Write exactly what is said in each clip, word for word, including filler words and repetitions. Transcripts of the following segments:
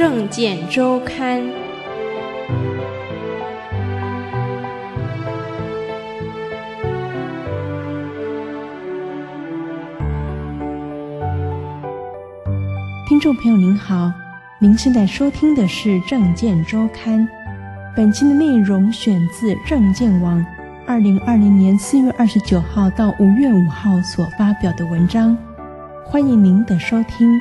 政见周刊。 听众朋友您好，您现在收听的是政见周刊。本期的内容选自政见网二零二零年四月二十九号到五月五号所发表的文章，欢迎您的收听。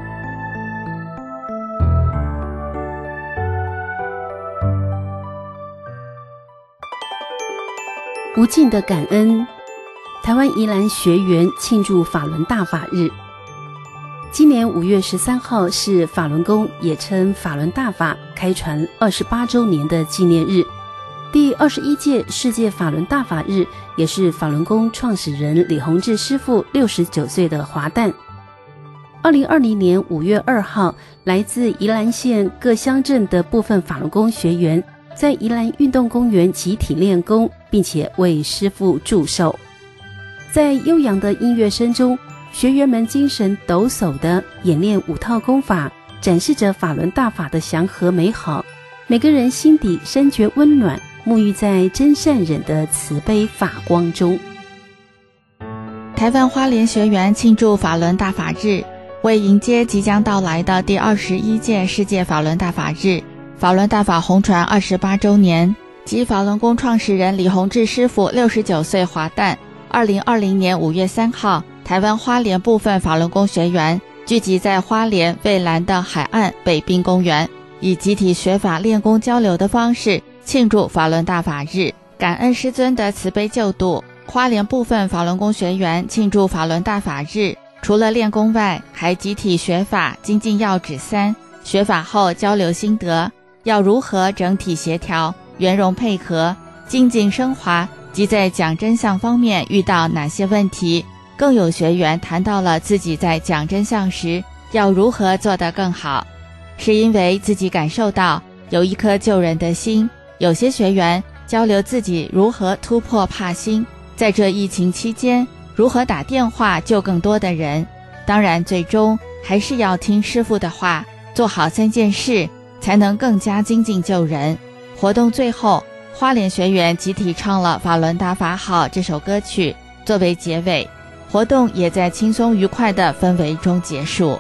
无尽的感恩，台湾宜兰学员庆祝法轮大法日。今年五月十三号是法轮功，也称法轮大法开传二十八周年的纪念日，第二十一届世界法轮大法日，也是法轮功创始人李洪志师父六十九岁的华诞。二零二零年五月二号，来自宜兰县各乡镇的部分法轮功学员在宜兰运动公园集体练功，并且为师父祝寿。在悠扬的音乐声中，学员们精神抖擞地演练五套功法，展示着法轮大法的祥和美好。每个人心底深觉温暖，沐浴在真善忍的慈悲法光中。 台湾花莲学员庆祝法轮大法日，为迎接即将到来的第二十一届世界法轮大法日，法轮大法弘传二十八周年及法轮功创始人李洪志师父六十九岁华诞。二零二零年五月三号，台湾花莲部分法轮功学员聚集在花莲蔚蓝的海岸北滨公园，以集体学法练功交流的方式庆祝法轮大法日，感恩师尊的慈悲救度。花莲部分法轮功学员庆祝法轮大法日，除了练功外，还集体学法精进要旨三，学法后交流心得，要如何整体协调、圆融配合、精进升华，及在讲真相方面遇到哪些问题。更有学员谈到了自己在讲真相时要如何做得更好，是因为自己感受到有一颗救人的心。有些学员交流自己如何突破怕心，在这疫情期间如何打电话救更多的人。当然最终还是要听师父的话，做好三件事，才能更加精进救人。活动最后，花莲学员集体唱了《法轮大法好》这首歌曲作为结尾，活动也在轻松愉快的氛围中结束。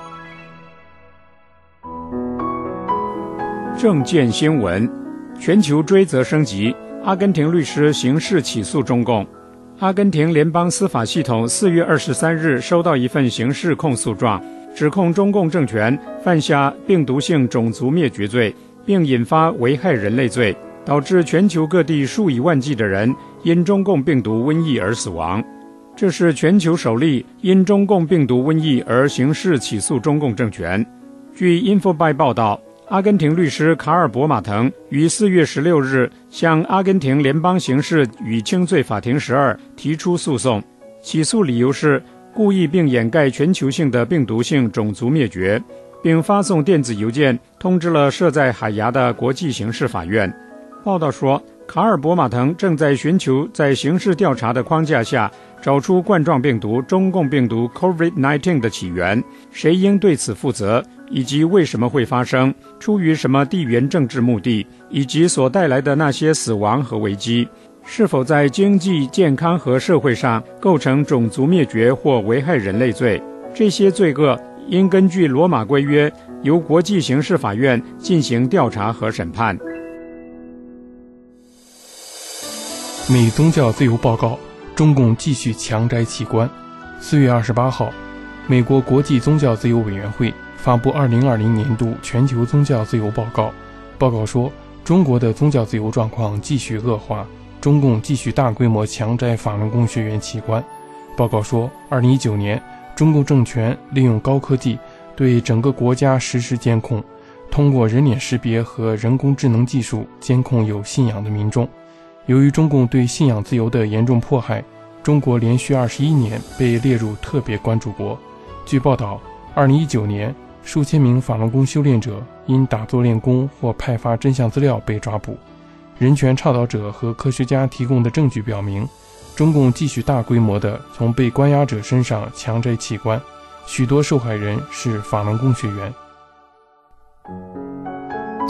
政见新闻：全球追责升级，阿根廷律师刑事起诉中共。阿根廷联邦司法系统四月二十三日收到一份刑事控诉状，指控中共政权犯下病毒性种族灭绝罪，并引发危害人类罪，导致全球各地数以万计的人因中共病毒瘟疫而死亡。这是全球首例因中共病毒瘟疫而刑事起诉中共政权。据 InfoBy 报道，阿根廷律师卡尔博马腾于四月十六日向阿根廷联邦刑事与轻罪法庭十二提出诉讼，起诉理由是故意并掩盖全球性的病毒性种族灭绝，并发送电子邮件通知了设在海牙的国际刑事法院。报道说，卡尔博马腾正在寻求在刑事调查的框架下找出冠状病毒中共病毒 COVID 十九 的起源，谁应对此负责，以及为什么会发生，出于什么地缘政治目的，以及所带来的那些死亡和危机，是否在经济、健康和社会上构成种族灭绝或危害人类罪。这些罪恶应根据罗马规约由国际刑事法院进行调查和审判。 美宗教自由报告，中共继续强摘器官。四月二十八号，美国国际宗教自由委员会发布二零二零年度全球宗教自由报告。报告说，中国的宗教自由状况继续恶化，中共继续大规模强摘法轮功学员器官。报告说，二零一九年，中共政权利用高科技对整个国家实施监控，通过人脸识别和人工智能技术监控有信仰的民众。由于中共对信仰自由的严重迫害，中国连续二十一年被列入特别关注国。据报道，二零一九年，数千名法轮功修炼者因打坐练功或派发真相资料被抓捕。人权倡导者和科学家提供的证据表明，中共继续大规模地从被关押者身上强摘器官，许多受害人是法轮功学员。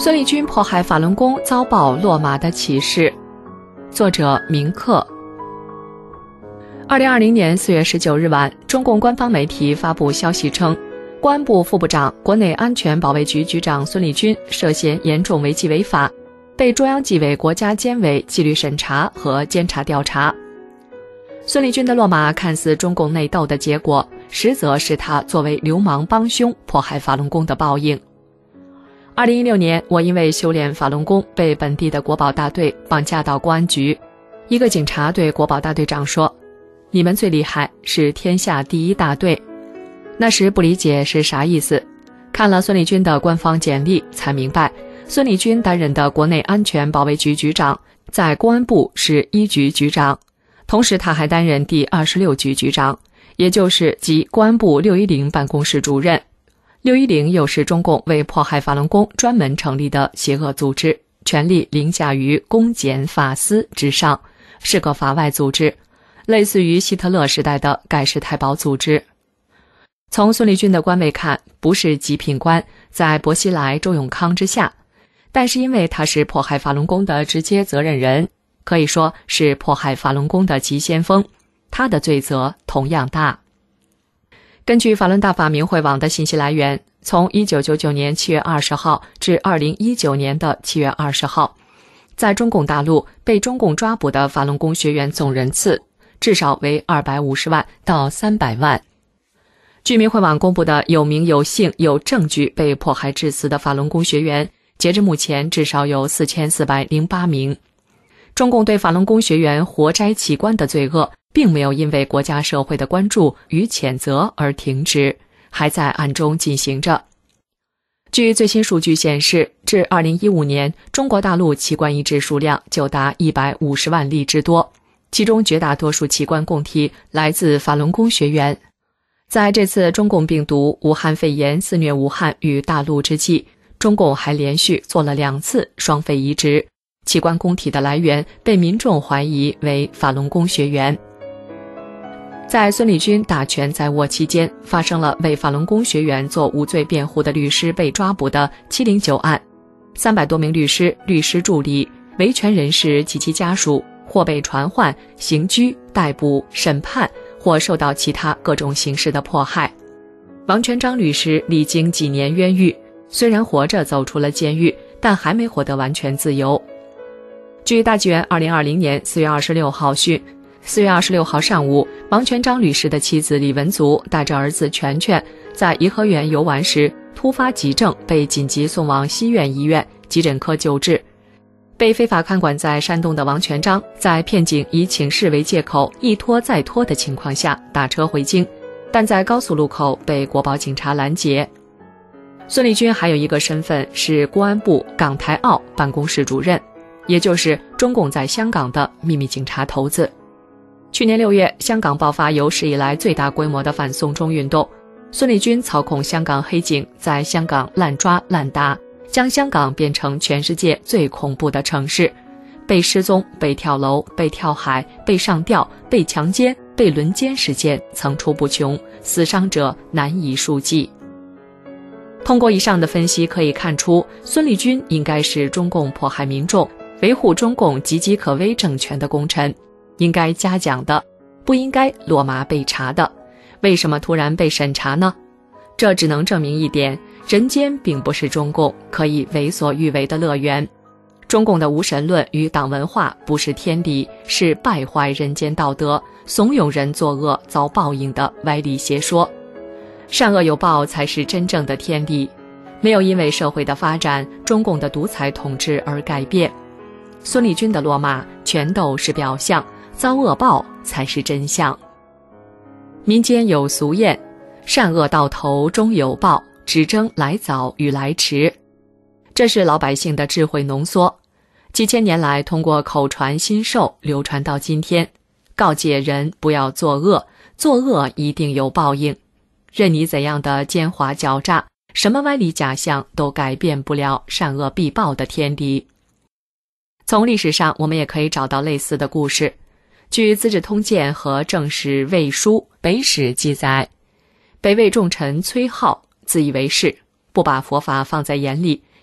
孙立军迫害法轮功遭报落马的启示，作者明克。二零二零年四月十九日晚，中共官方媒体发布消息称，公安部副部长、国内安全保卫局局长孙立军涉嫌严重违纪违法，被中央纪委国家监委纪律审查和监察调查。孙立军的落马看似中共内斗的结果，实则是他作为流氓帮凶迫害法轮功的报应。二零一六年，我因为修炼法轮功被本地的国保大队绑架到公安局，一个警察对国保大队长说：“你们最厉害，是天下第一大队。”那时不理解是啥意思，看了孙立军的官方简历才明白，孙立军担任的国内安全保卫局局长，在公安部是一局局长，同时他还担任第二十六局局长，也就是即公安部六一零办公室主任。六一零又是中共为迫害法轮功专门成立的邪恶组织，权力凌驾于公检法司之上，是个法外组织，类似于希特勒时代的盖世太保组织。从孙立军的官位看，不是极品官，在薄熙来、周永康之下，但是因为他是迫害法轮功的直接责任人，可以说是迫害法轮功的急先锋，他的罪责同样大。根据法轮大法明慧网的信息来源，从一九九九年七月二十号至二零一九年的七月二十号，在中共大陆被中共抓捕的法轮功学员总人次至少为二百五十万到三百万。据明慧网公布的有名有姓有证据被迫害致死的法轮功学员，截至目前至少有四千四百零八名。中共对法轮功学员活摘器官的罪恶并没有因为国家社会的关注与谴责而停止，还在暗中进行着。据最新数据显示，至二零一五年，中国大陆器官移植数量就达一百五十万例之多，其中绝大多数器官供体来自法轮功学员。在这次中共病毒武汉肺炎肆虐武汉与大陆之际，中共还连续做了两次双肺移植，器官供体的来源被民众怀疑为法轮功学员。在孙立军大权在握期间，发生了为法轮功学员做无罪辩护的律师被抓捕的七零九案，三百多名律师、律师助理、维权人士及其家属或被传唤、刑拘、逮捕、审判，或受到其他各种形式的迫害。王全璋律师历经几年冤狱，虽然活着走出了监狱，但还没获得完全自由。据大纪元二零二零年四月二十六号讯，四月二十六号上午，王全璋律师的妻子李文足带着儿子全全在颐和园游玩时突发急症，被紧急送往西苑医院急诊科救治。被非法看管在山东的王全璋，在骗警以请示为借口，一拖再拖的情况下打车回京，但在高速路口被国保警察拦截。孙立军还有一个身份是公安部港台澳办公室主任，也就是中共在香港的秘密警察头子。去年六月，香港爆发有史以来最大规模的反送中运动，孙立军操控香港黑警在香港滥抓滥打，将香港变成全世界最恐怖的城市，被失踪、被跳楼、被跳海、被上吊、被强奸、被轮奸事件层出不穷，死伤者难以数计。通过以上的分析可以看出，孙立军应该是中共迫害民众、维护中共岌岌可危政权的功臣，应该嘉奖的，不应该落马被查的。为什么突然被审查呢？这只能证明一点，人间并不是中共可以为所欲为的乐园。中共的无神论与党文化不是天理，是败坏人间道德、怂恿人作恶遭报应的歪理邪说。善恶有报才是真正的天理，没有因为社会的发展、中共的独裁统治而改变。孙立军的落马全都是表象，遭恶报才是真相。民间有俗谚，善恶到头终有报，只争来早与来迟。这是老百姓的智慧浓缩，几千年来通过口传心授流传到今天，告诫人不要作恶，作恶一定有报应。任你怎样的奸猾狡诈，什么歪理假象都改变不了善恶必报的天理。从历史上我们也可以找到类似的故事。据《资治通鉴》和《正史魏书·北史》记载，北魏重臣崔颢自以为是，不把佛法放在眼里，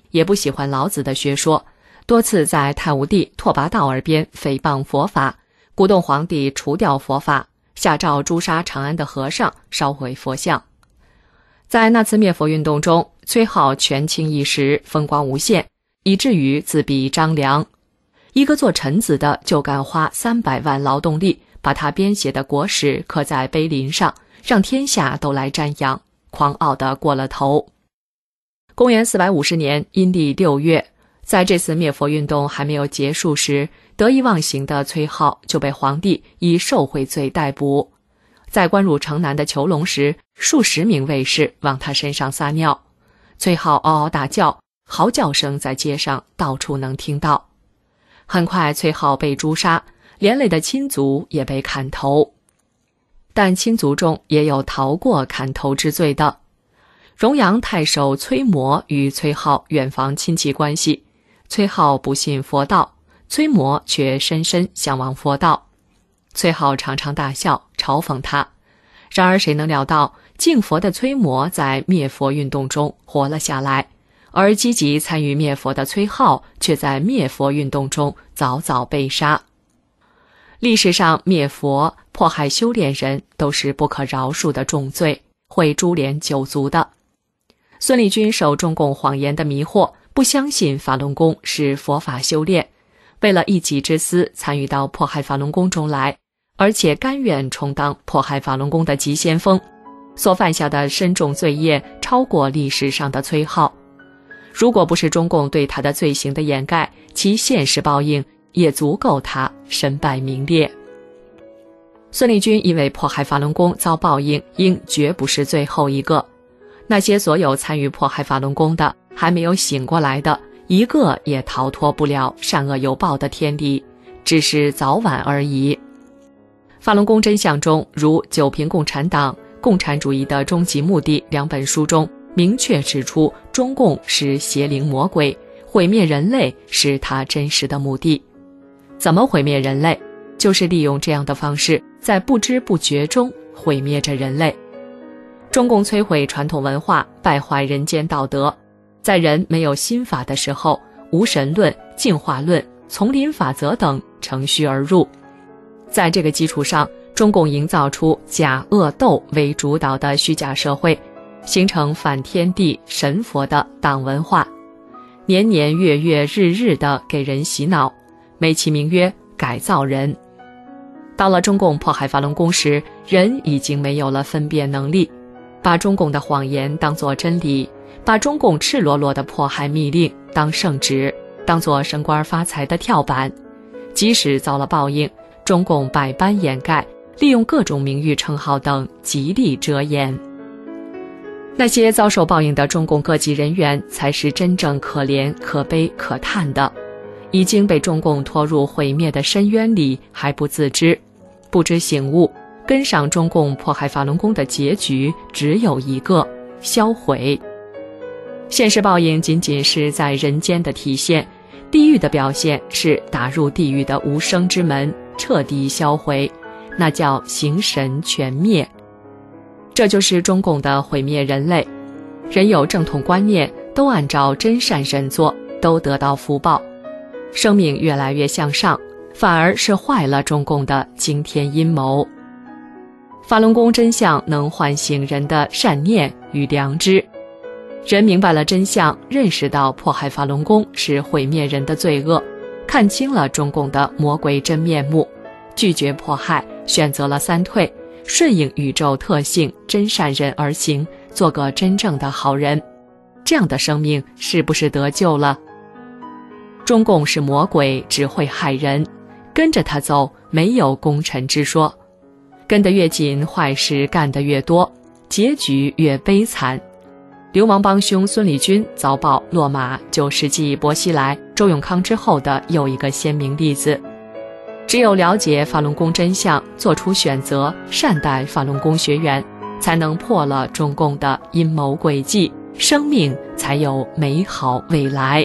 也不喜欢老子的学说，多次在太武帝拓跋道耳边诽谤佛法，鼓动皇帝除掉佛法，下诏诛杀长安的和尚，烧毁佛像。在那次灭佛运动中，崔颢权倾一时，风光无限，以至于自比张良。一个做臣子的就敢花三百万劳动力把他编写的国史刻在碑林上，让天下都来瞻仰，狂傲得过了头。公元四百五十年阴历六月，在这次灭佛运动还没有结束时，得意忘形的崔颢就被皇帝以受贿罪逮捕。在关入城南的囚笼时，数十名卫士往他身上撒尿，崔颢嗷嗷大叫，嚎叫声在街上到处能听到。很快崔颢被诛杀，连累的亲族也被砍头。但亲族中也有逃过砍头之罪的。荣阳太守崔模与崔颢远房亲戚关系，崔颢不信佛道，崔模却深深向往佛道。崔颢常常大笑嘲讽他，然而谁能料到敬佛的崔模在灭佛运动中活了下来，而积极参与灭佛的崔颢却在灭佛运动中早早被杀。历史上灭佛、迫害修炼人都是不可饶恕的重罪，会株连九族的。孙立军受中共谎言的迷惑，不相信法轮功是佛法修炼，为了一己之私参与到迫害法轮功中来，而且甘愿充当迫害法轮功的急先锋，所犯下的深重罪业超过历史上的崔颢。如果不是中共对他的罪行的掩盖，其现实报应也足够他身败名裂。孙立军因为迫害法轮功遭报应，应绝不是最后一个。那些所有参与迫害法轮功的，还没有醒过来的，一个也逃脱不了善恶有报的天理，只是早晚而已。法轮功真相中，如《九评共产党》《共产主义的终极目的》两本书中明确指出，中共是邪灵魔鬼，毁灭人类是他真实的目的。怎么毁灭人类？就是利用这样的方式，在不知不觉中毁灭着人类。中共摧毁传统文化，败坏人间道德，在人没有心法的时候，无神论、进化论、丛林法则等乘虚而入。在这个基础上，中共营造出假恶斗为主导的虚假社会，形成反天地神佛的党文化，年年月月日日地给人洗脑，美其名曰改造人。到了中共迫害法轮功时，人已经没有了分辨能力，把中共的谎言当作真理，把中共赤裸裸的迫害密令当圣旨，当作升官发财的跳板。即使遭了报应，中共百般掩盖，利用各种名誉称号等极力遮掩。那些遭受报应的中共各级人员才是真正可怜、可悲、可叹的，已经被中共拖入毁灭的深渊里还不自知，不知醒悟，跟上中共迫害法轮功的结局只有一个：销毁。现实报应仅仅是在人间的体现，地狱的表现是打入地狱的无声之门，彻底销毁，那叫形神全灭。这就是中共的毁灭人类。人有正统观念，都按照真善忍做，都得到福报，生命越来越向上，反而是坏了中共的惊天阴谋。法轮功真相能唤醒人的善念与良知，人明白了真相，认识到迫害法轮功是毁灭人的罪恶，看清了中共的魔鬼真面目，拒绝迫害，选择了三退，顺应宇宙特性，真善人而行，做个真正的好人。这样的生命是不是得救了？中共是魔鬼，只会害人，跟着他走没有功臣之说，跟得越紧，坏事干得越多，结局越悲惨。流氓帮凶孙立军遭报落马，就是继薄熙来、周永康之后的又一个鲜明例子。只有了解法轮功真相，做出选择，善待法轮功学员，才能破了中共的阴谋诡计，生命才有美好未来。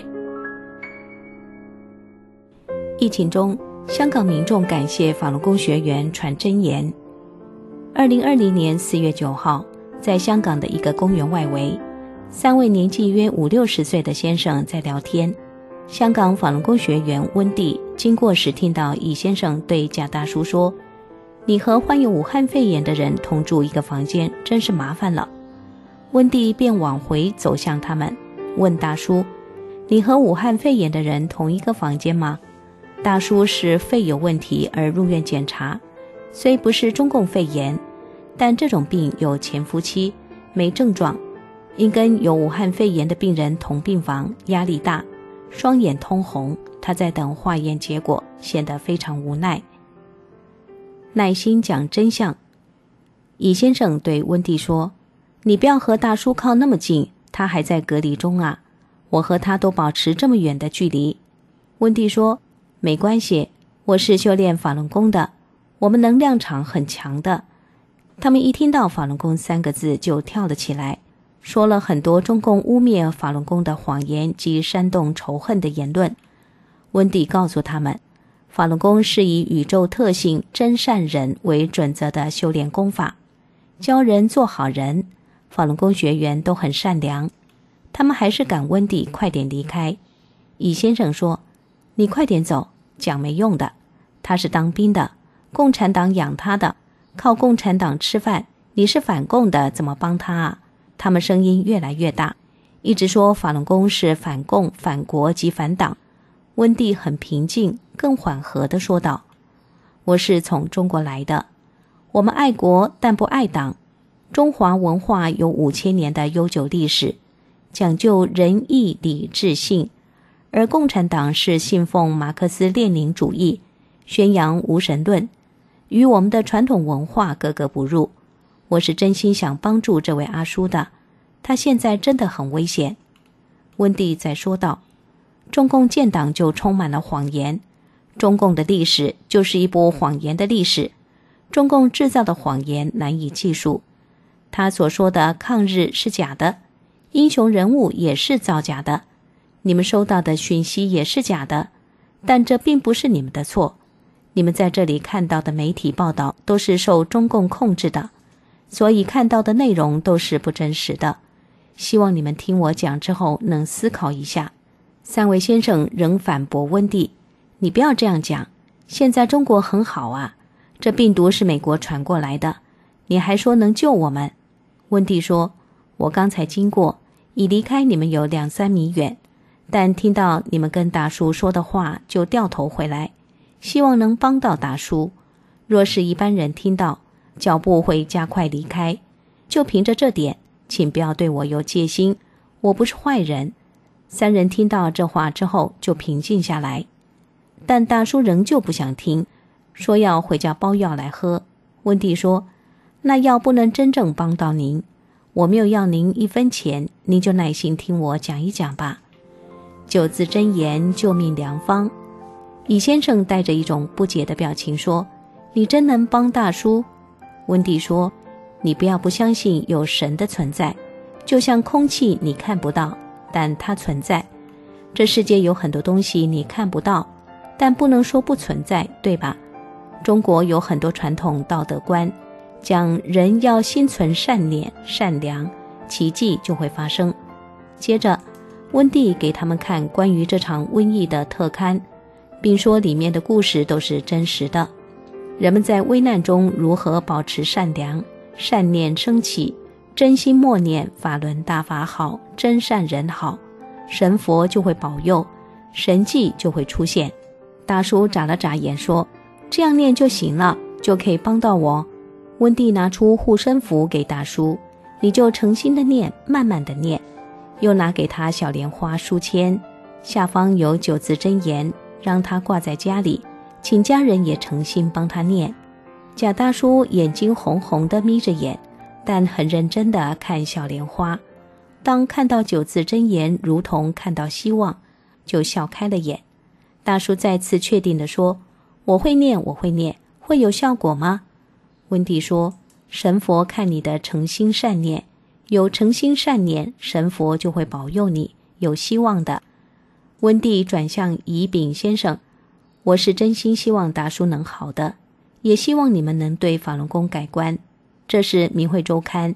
疫情中，香港民众感谢法轮功学员传真言。二零二零年四月九号，在香港的一个公园外围， 三位年纪约五六十岁的先生在聊天。香港法轮功学员温蒂经过时听到易先生对贾大叔说：“你和患有武汉肺炎的人同住一个房间，真是麻烦了。”温蒂便往回走向他们，问大叔：“你和武汉肺炎的人同一个房间吗？”大叔是肺有问题而入院检查，虽不是中共肺炎，但这种病有潜伏期，没症状，因跟有武汉肺炎的病人同病房，压力大，双眼通红，他在等化验结果，显得非常无奈。耐心讲真相。易先生对温蒂说：“你不要和大叔靠那么近，他还在隔离中啊，我和他都保持这么远的距离。”温蒂说：“没关系，我是修炼法轮功的，我们能量场很强的。”他们一听到法轮功三个字就跳了起来，说了很多中共污蔑法轮功的谎言及煽动仇恨的言论。温蒂告诉他们，法轮功是以宇宙特性真善忍为准则的修炼功法，教人做好人，法轮功学员都很善良。他们还是赶温蒂快点离开。易先生说：“你快点走，讲没用的，他是当兵的，共产党养他的，靠共产党吃饭，你是反共的，怎么帮他啊？”他们声音越来越大，一直说法轮功是反共、反国及反党。温蒂很平静，更缓和地说道：“我是从中国来的，我们爱国但不爱党。中华文化有五千年的悠久历史，讲究仁义礼智信，而共产党是信奉马克思列宁主义，宣扬无神论，与我们的传统文化格格不入。我是真心想帮助这位阿叔的，他现在真的很危险。”温蒂再说道：“中共建党就充满了谎言，中共的历史就是一部谎言的历史，中共制造的谎言难以计数。他所说的抗日是假的，英雄人物也是造假的，你们收到的讯息也是假的，但这并不是你们的错。你们在这里看到的媒体报道都是受中共控制的，所以看到的内容都是不真实的。希望你们听我讲之后能思考一下。”三位先生仍反驳温蒂：“你不要这样讲，现在中国很好啊，这病毒是美国传过来的，你还说能救我们。”温蒂说：“我刚才经过，已离开你们有两三米远，但听到你们跟大叔说的话就掉头回来，希望能帮到大叔。若是一般人听到，脚步会加快离开，就凭着这点，请不要对我有戒心，我不是坏人。”三人听到这话之后就平静下来，但大叔仍旧不想听，说要回家包药来喝。温蒂说：“那药不能真正帮到您，我没有要您一分钱，您就耐心听我讲一讲吧。九字真言，救命良方。”易先生带着一种不解的表情说：“你真能帮大叔？”温蒂说：“你不要不相信有神的存在，就像空气你看不到，但它存在。这世界有很多东西你看不到，但不能说不存在，对吧？中国有很多传统道德观，讲人要心存善念、善良，奇迹就会发生。”接着，温蒂给他们看关于这场瘟疫的特刊，并说里面的故事都是真实的。人们在危难中如何保持善良，善念升起，真心默念法轮大法好，真善人好，神佛就会保佑，神迹就会出现。大叔眨了眨眼说：“这样念就行了，就可以帮到我。”温蒂拿出护身符给大叔：“你就诚心的念，慢慢的念。”又拿给他小莲花书签，下方有九字真言，让他挂在家里，请家人也诚心帮他念。贾大叔眼睛红红的眯着眼，但很认真地看小莲花。当看到九字真言，如同看到希望，就笑开了眼。大叔再次确定地说：“我会念，我会念，会有效果吗？”温蒂说：“神佛看你的诚心善念，有诚心善念，神佛就会保佑你，有希望的。”温蒂转向乙丙先生：“我是真心希望大叔能好的，也希望你们能对法轮功改观。这是明慧周刊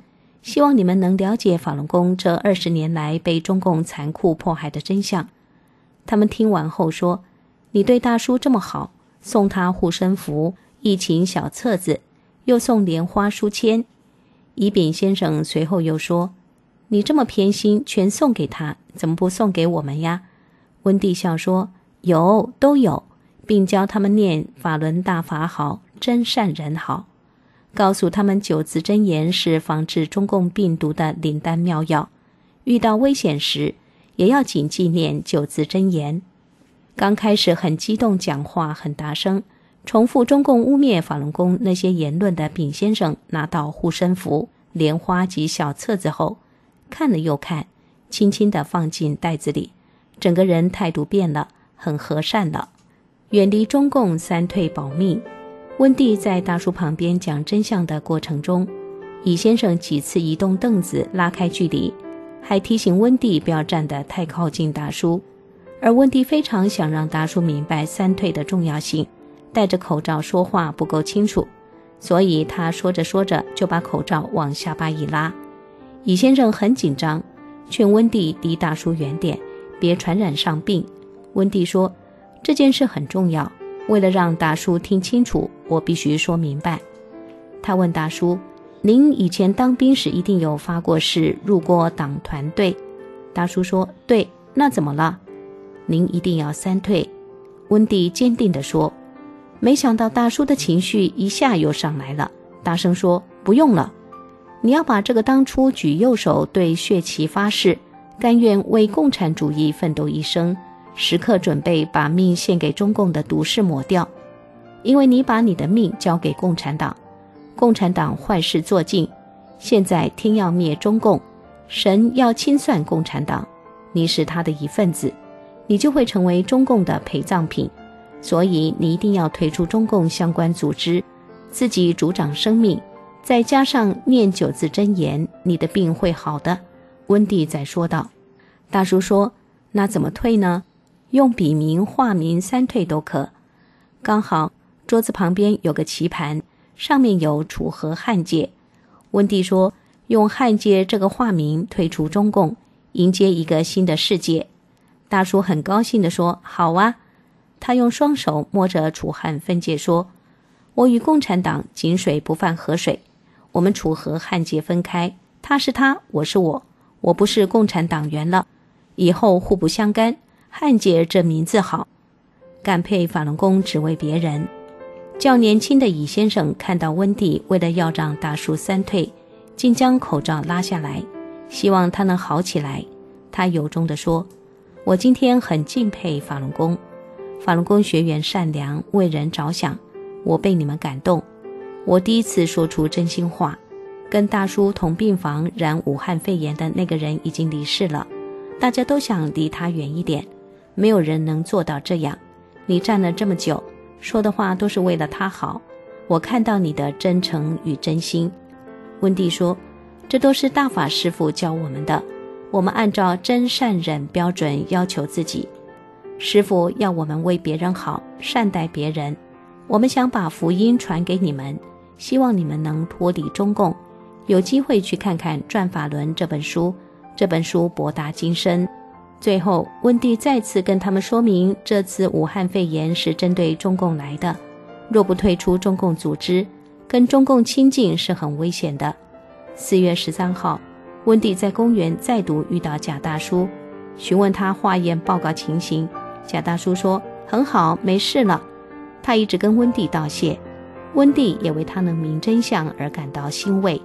希望你们能了解法轮功这二十年来被中共残酷迫害的真相。他们听完后说，你对大叔这么好，送他护身符、疫情小册子，又送莲花书签。乙丙先生随后又说，你这么偏心，全送给他，怎么不送给我们呀？温蒂笑说，有，都有，并教他们念法轮大法好，真善人好，告诉他们九字真言是防治中共病毒的灵丹妙药，遇到危险时也要谨记念九字真言。刚开始很激动，讲话很大声，重复中共污蔑法轮功那些言论的丙先生拿到护身符、莲花及小册子后，看了又看，轻轻地放进袋子里，整个人态度变了，很和善了。远离中共，三退保命。温蒂在大叔旁边讲真相的过程中，乙先生几次移动凳子拉开距离，还提醒温蒂不要站得太靠近大叔。而温蒂非常想让大叔明白三退的重要性，戴着口罩说话不够清楚，所以他说着说着就把口罩往下巴一拉。乙先生很紧张，劝温蒂离大叔远点，别传染上病。温蒂说，这件事很重要，为了让大叔听清楚，我必须说明白。他问大叔，您以前当兵时一定有发过誓，入过党团队？大叔说，对，那怎么了？您一定要三退。温蒂坚定地说。没想到大叔的情绪一下又上来了，大声说，不用了，你要把这个当初举右手对血旗发誓，甘愿为共产主义奋斗一生，时刻准备把命献给中共的毒誓抹掉。因为你把你的命交给共产党，共产党坏事做尽，现在天要灭中共，神要清算共产党，你是他的一份子，你就会成为中共的陪葬品，所以你一定要退出中共相关组织，自己主掌生命，再加上念九字真言，你的病会好的。温蒂再说道。大叔说，那怎么退呢？用笔名、化名三退都可。刚好桌子旁边有个棋盘，上面有楚河汉界。温蒂说，用汉界这个化名退出中共，迎接一个新的世界。大叔很高兴地说，好啊。他用双手摸着楚汉分界说，我与共产党井水不犯河水，我们楚河汉界分开，他是他，我是我，我不是共产党员了，以后互不相干，汉界这名字好，敢配法轮功只为别人。较年轻的乙先生看到温蒂为了要让大叔三退，竟将口罩拉下来，希望他能好起来。他由衷地说，我今天很敬佩法轮功，法轮功学员善良，为人着想，我被你们感动。我第一次说出真心话。跟大叔同病房染武汉肺炎的那个人已经离世了，大家都想离他远一点，没有人能做到这样。你站了这么久，说的话都是为了他好，我看到你的真诚与真心。温蒂说，这都是大法师父教我们的，我们按照真善忍标准要求自己。师父要我们为别人好，善待别人，我们想把福音传给你们，希望你们能脱离中共，有机会去看看《转法轮》这本书，这本书博大精深。最后温蒂再次跟他们说明，这次武汉肺炎是针对中共来的，若不退出中共组织，跟中共亲近是很危险的。四月十三号，温蒂在公园再度遇到贾大叔，询问他化验报告情形。贾大叔说，很好，没事了。他一直跟温蒂道谢，温蒂也为他能明真相而感到欣慰。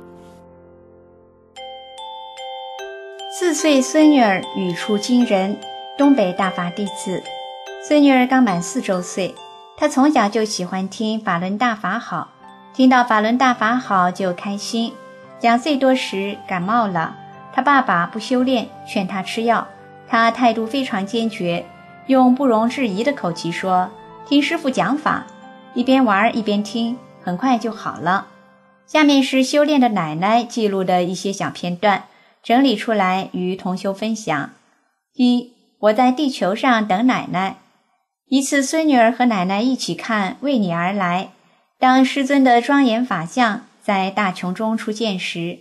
四岁孙女儿语出惊人，东北大法弟子。孙女儿刚满四周岁，她从小就喜欢听法轮大法好，听到法轮大法好就开心。两岁多时感冒了，她爸爸不修炼，劝她吃药，她态度非常坚决，用不容置疑的口气说，听师父讲法，一边玩一边听，很快就好了。下面是修炼的奶奶记录的一些小片段，整理出来与同修分享。一，我在地球上等奶奶。一次孙女儿和奶奶一起看《为你而来》，当师尊的庄严法相在大穹中出现时，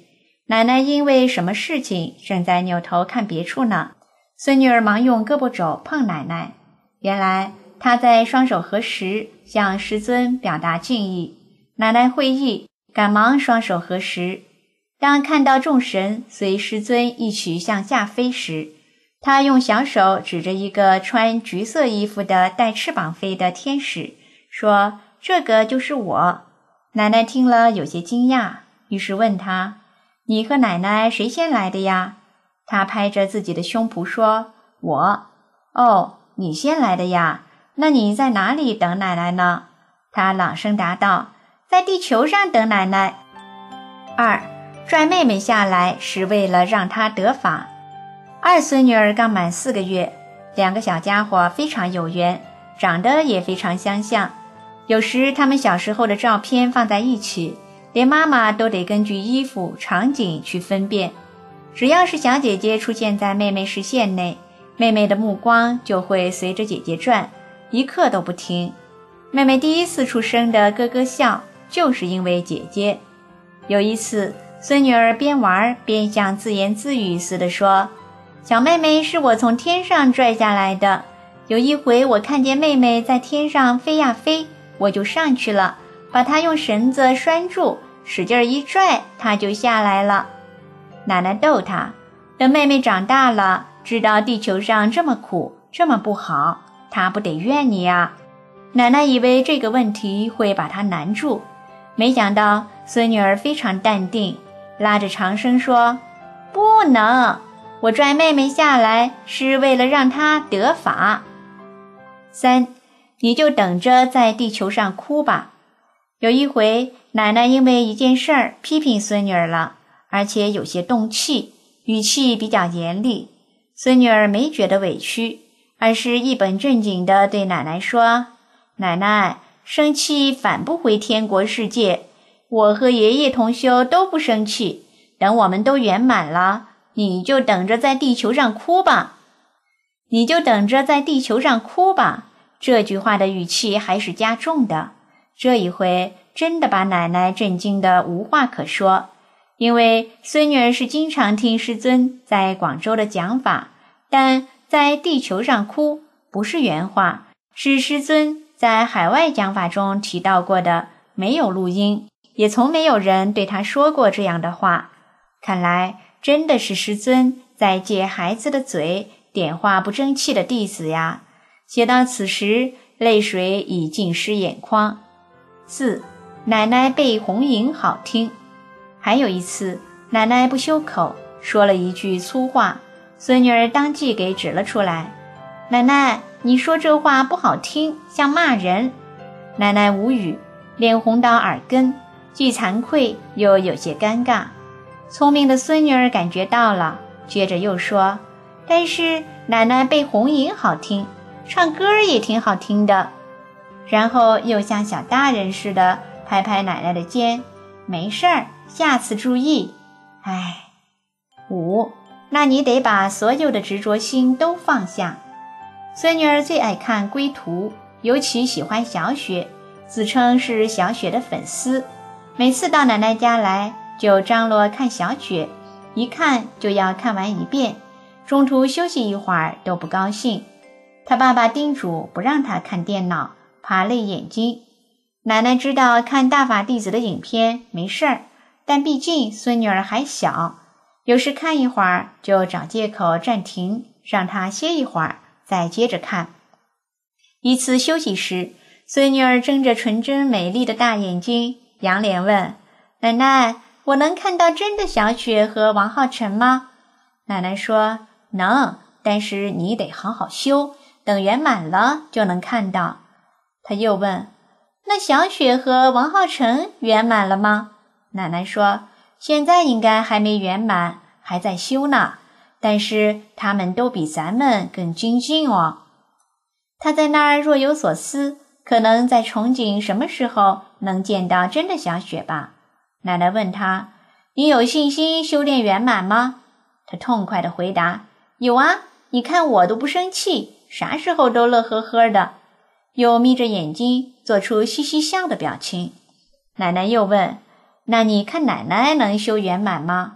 奶奶因为什么事情正在扭头看别处呢？孙女儿忙用胳膊肘碰奶奶，原来她在双手合十，向师尊表达敬意。奶奶会意，赶忙双手合十。当看到众神随师尊一起向下飞时，她用小手指着一个穿橘色衣服的带翅膀飞的天使，说：“这个就是我。”奶奶听了有些惊讶，于是问她：“你和奶奶谁先来的呀？”她拍着自己的胸脯说：“我。”“哦，你先来的呀？那你在哪里等奶奶呢？”她朗声答道：“在地球上等奶奶。”二，拽妹妹下来是为了让她得法。二孙女儿刚满四个月，两个小家伙非常有缘，长得也非常相像。有时他们小时候的照片放在一起，连妈妈都得根据衣服、场景去分辨。只要是小姐姐出现在妹妹视线内，妹妹的目光就会随着姐姐转，一刻都不停。妹妹第一次出生的咯咯笑，就是因为姐姐。有一次，孙女儿边玩边像自言自语似的说：“小妹妹是我从天上拽下来的。有一回我看见妹妹在天上飞呀飞，我就上去了，把她用绳子拴住，使劲一拽，她就下来了。”奶奶逗她，等妹妹长大了，知道地球上这么苦，这么不好，她不得怨你啊。奶奶以为这个问题会把她难住，没想到孙女儿非常淡定，拉着长声说：“不能，我拽妹妹下来是为了让她得法。”三，你就等着在地球上哭吧。有一回，奶奶因为一件事儿批评孙女儿了，而且有些动气，语气比较严厉。孙女儿没觉得委屈，而是一本正经地对奶奶说：“奶奶，生气返不回天国世界，我和爷爷同修都不生气，等我们都圆满了，你就等着在地球上哭吧。你就等着在地球上哭吧。”这句话的语气还是加重的，这一回真的把奶奶震惊得无话可说。因为孙女儿是经常听师尊在广州的讲法，但在地球上哭不是原话，是师尊在海外讲法中提到过的，没有录音，也从没有人对他说过这样的话。看来真的是师尊在借孩子的嘴点化不争气的弟子呀。写到此时，泪水已浸湿眼眶。四，奶奶背红影好听。还有一次，奶奶不修口，说了一句粗话，孙女儿当即给指了出来。奶奶，你说这话不好听，像骂人。奶奶无语，脸红到耳根，既惭愧又有些尴尬。聪明的孙女儿感觉到了，接着又说：“但是奶奶背红影好听，唱歌也挺好听的。”然后又像小大人似的拍拍奶奶的肩：“没事儿，下次注意。”唉。五，那你得把所有的执着心都放下。孙女儿最爱看龟图，尤其喜欢小雪，自称是小雪的粉丝。每次到奶奶家来，就张罗看小雪，一看就要看完一遍，中途休息一会儿都不高兴。他爸爸叮嘱不让他看电脑，怕累眼睛。奶奶知道看大法弟子的影片没事儿，但毕竟孙女儿还小，有时看一会儿就找借口暂停，让她歇一会儿再接着看。一次休息时，孙女儿睁着纯真美丽的大眼睛，仰脸问：“奶奶，我能看到真的小雪和王浩辰吗？”奶奶说：“能，但是你得好好修，等圆满了就能看到。”她又问：“那小雪和王浩辰圆满了吗？”奶奶说：“现在应该还没圆满，还在修呢，但是他们都比咱们更精进哦。”她在那儿若有所思，可能在憧憬什么时候能见到真的小雪吧。奶奶问她：“你有信心修炼圆满吗？”她痛快地回答：“有啊，你看我都不生气，啥时候都乐呵呵的。”又眯着眼睛做出嘻嘻笑的表情。奶奶又问：“那你看奶奶能修圆满吗？”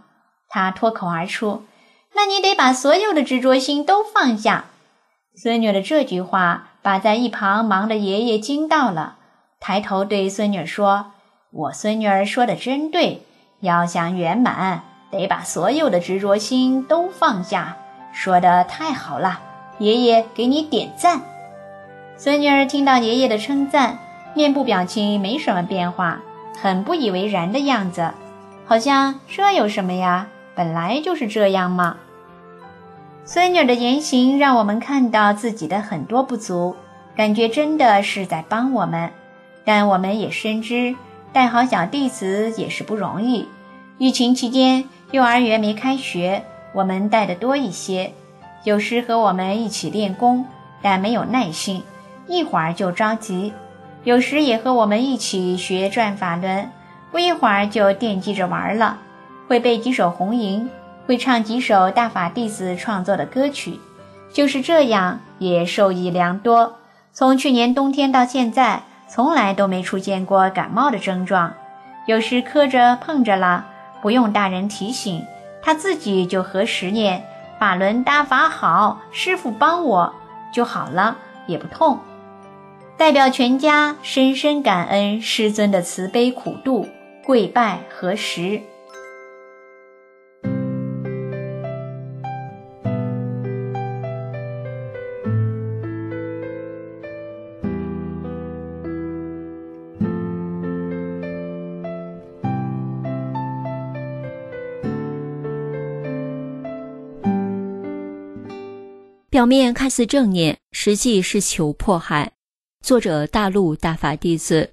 他脱口而出：那你得把所有的执着心都放下。孙女的这句话把在一旁忙的爷爷惊到了，抬头对孙女说：我孙女儿说的真对，要想圆满，得把所有的执着心都放下。说得太好了，爷爷给你点赞。孙女儿听到爷爷的称赞，面部表情没什么变化，很不以为然的样子，好像这有什么呀，本来就是这样嘛。孙女的言行让我们看到自己的很多不足，感觉真的是在帮我们，但我们也深知带好小弟子也是不容易。疫情期间幼儿园没开学，我们带的多一些，有时和我们一起练功，但没有耐性，一会儿就着急；有时也和我们一起学转法轮，不一会儿就惦记着玩了，会背几首红吟，会唱几首大法弟子创作的歌曲。就是这样，也受益良多。从去年冬天到现在，从来都没出现过感冒的症状。有时磕着碰着了，不用大人提醒，他自己就合十念法轮大法好，师父帮我就好了，也不痛。代表全家深深感恩师尊的慈悲苦度，跪拜合十。 表面看似正念，实际是求迫害。作者大陆大法弟子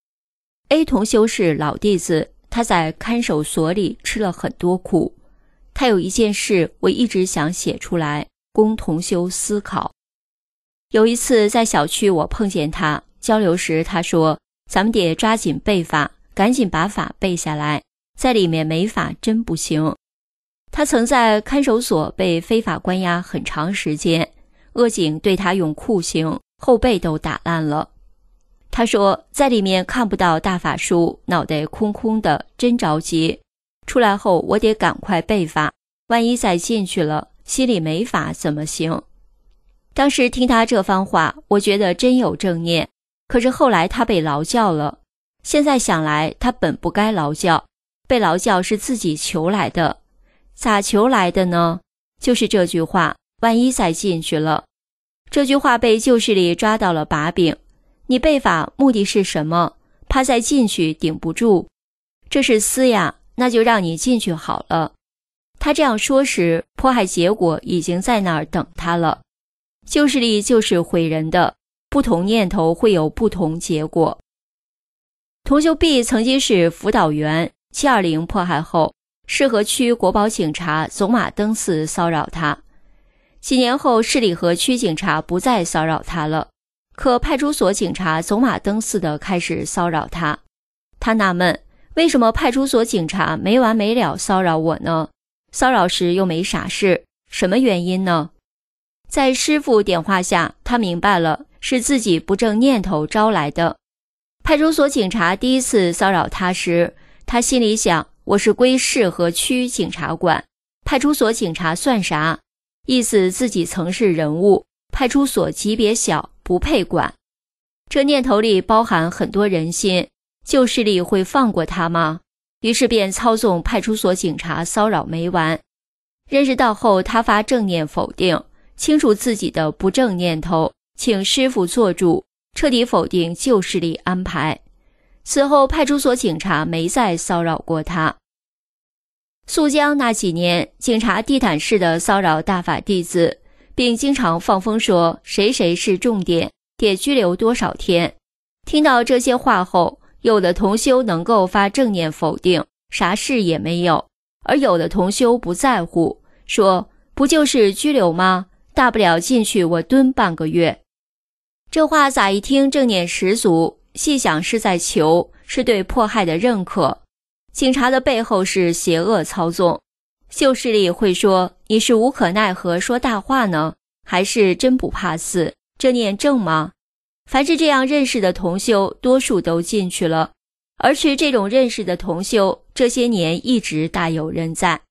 A 同修是老弟子，他在看守所里吃了很多苦。他有一件事我一直想写出来，供同修思考。有一次在小区我碰见他，交流时他说，咱们得抓紧背法，赶紧把法背下来，在里面没法真不行。他曾在看守所被非法关押很长时间，恶警对他用酷刑，后背都打烂了。他说在里面看不到大法书，脑袋空空的，真着急。出来后我得赶快背法，万一再进去了，心里没法怎么行。当时听他这番话，我觉得真有正念，可是后来他被劳教了。现在想来，他本不该劳教，被劳教是自己求来的。咋求来的呢？就是这句话，万一再进去了。这句话被旧势力抓到了把柄。你背法目的是什么？怕再进去顶不住。这是私呀，那就让你进去好了。他这样说时，迫害结果已经在那儿等他了。旧势力就是毁人的，不同念头会有不同结果。同修 B 曾经是辅导员，七二零迫害后，市河区国保警察走马灯似骚扰他。几年后，市里河区警察不再骚扰他了，可派出所警察走马灯似的开始骚扰他。他纳闷，为什么派出所警察没完没了骚扰我呢？骚扰时又没啥事，什么原因呢？在师父点化下，他明白了，是自己不正念头招来的。派出所警察第一次骚扰他时，他心里想，我是归市和区警察管，派出所警察算啥？意思自己曾是人物，派出所级别小，不配管。这念头里包含很多人心，旧势力会放过他吗？于是便操纵派出所警察骚扰没完。认识到后，他发正念否定，清楚自己的不正念头，请师父做主，彻底否定旧势力安排。此后派出所警察没再骚扰过他。肃江那几年，警察地毯式的骚扰大法弟子，并经常放风说谁谁是重点，得拘留多少天。听到这些话后，有的同修能够发正念否定，啥事也没有，而有的同修不在乎，说不就是拘留吗？大不了进去我蹲半个月。这话咋一听正念十足，细想是在求，是对迫害的认可。警察的背后是邪恶操纵。旧势力会说，你是无可奈何说大话呢，还是真不怕死？这念正吗？凡是这样认识的同修，多数都进去了。而持这种认识的同修，这些年一直大有人在。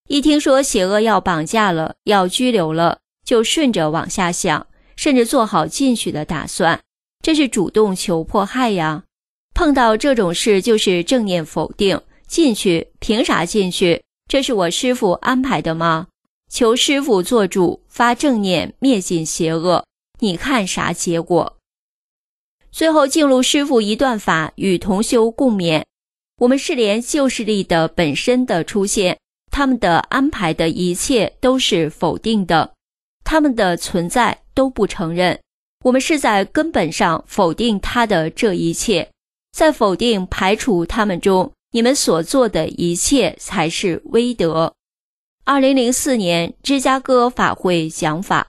一听说邪恶要绑架了，要拘留了，就顺着往下想，甚至做好进去的打算，这是主动求迫害呀。碰到这种事就是正念否定，进去凭啥进去？这是我师父安排的吗？求师父做主，发正念灭尽邪恶，你看啥结果？最后进入师父一段法，与同修共勉。我们是连旧势力的本身的出现，他们的安排的一切都是否定的，他们的存在都不承认。我们是在根本上否定他的这一切，在否定排除他们中，你们所做的一切才是威德。二零零四年芝加哥法会讲法。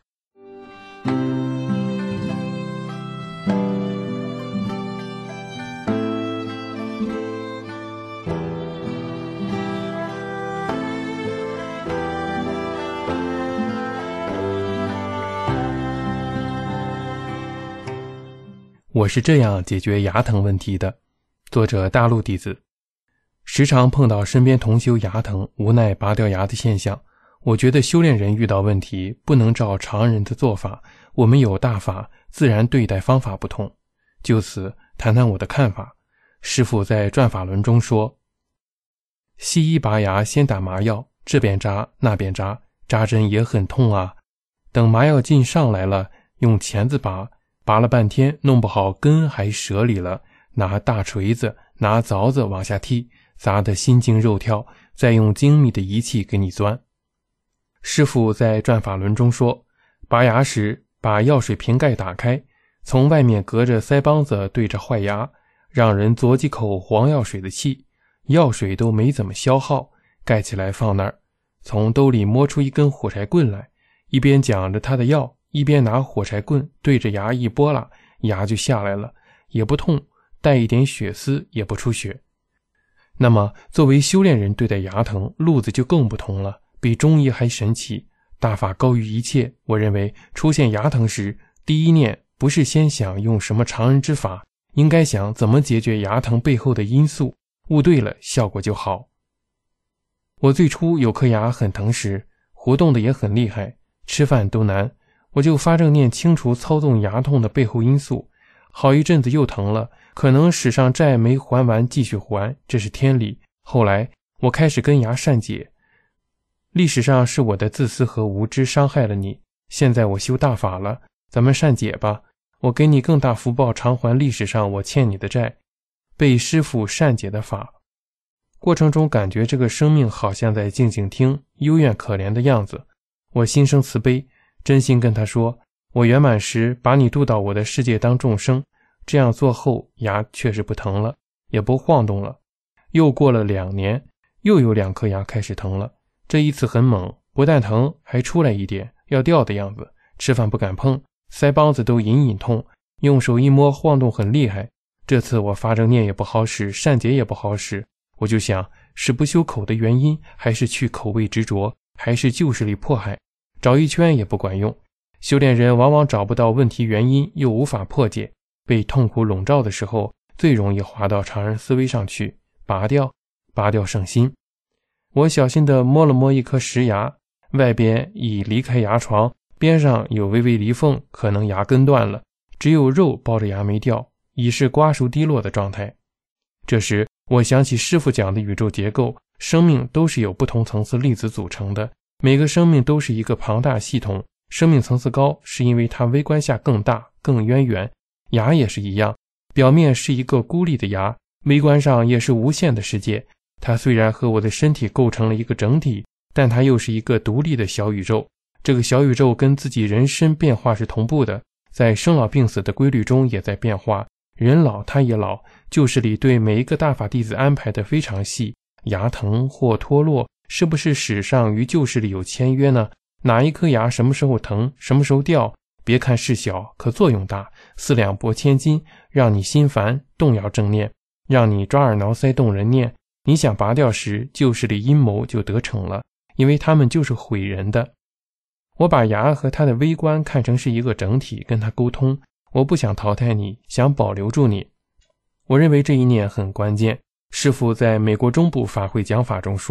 我是这样解决牙疼问题的。作者大陆弟子。时常碰到身边同修牙疼无奈拔掉牙的现象，我觉得修炼人遇到问题不能照常人的做法，我们有大法，自然对待方法不同。就此谈谈我的看法。师父在转法轮中说，西医拔牙先打麻药，这边扎那边扎，扎针也很痛啊。等麻药劲上来了，用钳子拔，拔了半天弄不好根还折里了，拿大锤子拿凿子往下踢，砸得心惊肉跳，再用精密的仪器给你钻。师父在转法轮中说，拔牙时把药水瓶盖打开，从外面隔着腮帮子对着坏牙，让人嘬几口黄药水的气，药水都没怎么消耗，盖起来放那儿，从兜里摸出一根火柴棍来，一边讲着他的药，一边拿火柴棍对着牙一拨拉，牙就下来了，也不痛，带一点血丝也不出血。那么作为修炼人对待牙疼，路子就更不同了，比中医还神奇。大法高于一切，我认为出现牙疼时，第一念不是先想用什么常人之法，应该想怎么解决牙疼背后的因素，悟对了效果就好。我最初有颗牙很疼时，活动的也很厉害，吃饭都难，我就发正念清除操纵牙痛的背后因素，好一阵子又疼了，可能史上债没还完继续还，这是天理。后来我开始跟牙善解，历史上是我的自私和无知伤害了你，现在我修大法了，咱们善解吧，我给你更大福报偿还历史上我欠你的债，被师父善解的法。过程中感觉这个生命好像在静静听，幽怨可怜的样子，我心生慈悲，真心跟他说，我圆满时把你渡到我的世界当众生。这样做后，牙确实不疼了，也不晃动了。又过了两年，又有两颗牙开始疼了，这一次很猛，不但疼，还出来一点要掉的样子，吃饭不敢碰，腮帮子都隐隐痛，用手一摸晃动很厉害。这次我发正念也不好使，善解也不好使，我就想是不修口的原因，还是去口味执着，还是旧势力迫害，找一圈也不管用。修炼人往往找不到问题原因，又无法破解，被痛苦笼罩的时候，最容易滑到常人思维上去，拔掉拔掉圣心。我小心地摸了摸一颗石牙，外边已离开牙床，边上有微微裂缝，可能牙根断了，只有肉包着牙没掉，已是瓜熟蒂落的状态。这时我想起师父讲的宇宙结构，生命都是由不同层次粒子组成的，每个生命都是一个庞大系统，生命层次高是因为它微观下更大更渊源。牙也是一样，表面是一个孤立的牙，微观上也是无限的世界。它虽然和我的身体构成了一个整体，但它又是一个独立的小宇宙。这个小宇宙跟自己人身变化是同步的，在生老病死的规律中也在变化，人老他也老。旧势力对每一个大法弟子安排的非常细，牙疼或脱落，是不是史上与旧势力有签约呢？哪一颗牙什么时候疼，什么时候掉？别看事小，可作用大，四两拨千斤，让你心烦，动摇正念，让你抓耳挠腮动人念。你想拔掉时，旧势力阴谋就得逞了，因为他们就是毁人的。我把牙和它的微观看成是一个整体，跟它沟通，我不想淘汰你，想保留住你。我认为这一念很关键。师父在美国中部法会讲法中说，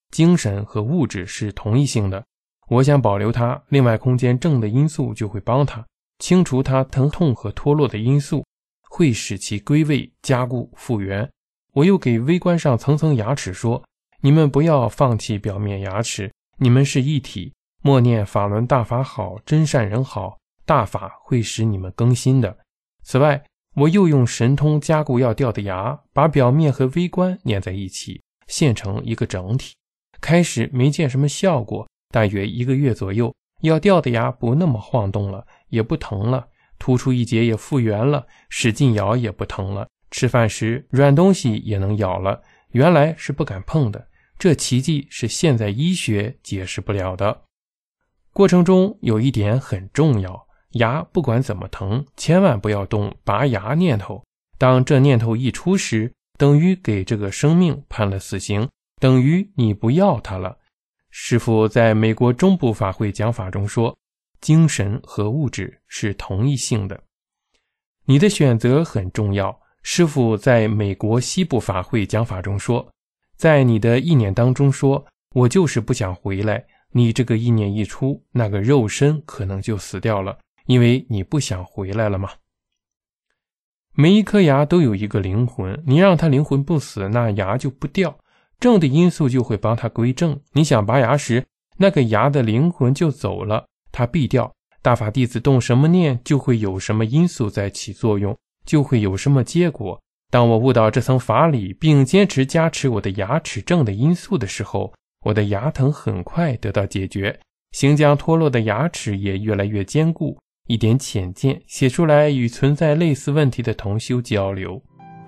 精神和物质是同一性的，我想保留它，另外空间正的因素就会帮它清除它疼痛和脱落的因素，会使其归位、加固、复原。我又给微观上层层牙齿说，你们不要放弃表面牙齿，你们是一体，默念法轮大法好，真善人好，大法会使你们更新的。此外，我又用神通加固要掉的牙，把表面和微观粘在一起，现成一个整体。开始没见什么效果，大约一个月左右，要掉的牙不那么晃动了，也不疼了，突出一节也复原了，使劲咬也不疼了，吃饭时软东西也能咬了，原来是不敢碰的，这奇迹是现在医学解释不了的。过程中有一点很重要，牙不管怎么疼，千万不要动拔牙念头，当这念头一出时，等于给这个生命判了死刑，等于你不要它了。师父在美国中部法会讲法中说，精神和物质是同一性的。你的选择很重要。师父在美国西部法会讲法中说，在你的意念当中说，我就是不想回来，你这个意念一出，那个肉身可能就死掉了，因为你不想回来了嘛。每一颗牙都有一个灵魂，你让它灵魂不死，那牙就不掉，正的因素就会帮它归正。你想拔牙时，那个牙的灵魂就走了，它必掉。大法弟子动什么念，就会有什么因素在起作用，就会有什么结果。当我悟到这层法理，并坚持加持我的牙齿正的因素的时候，我的牙疼很快得到解决，行将脱落的牙齿也越来越坚固。一点浅见写出来，与存在类似问题的同修交流。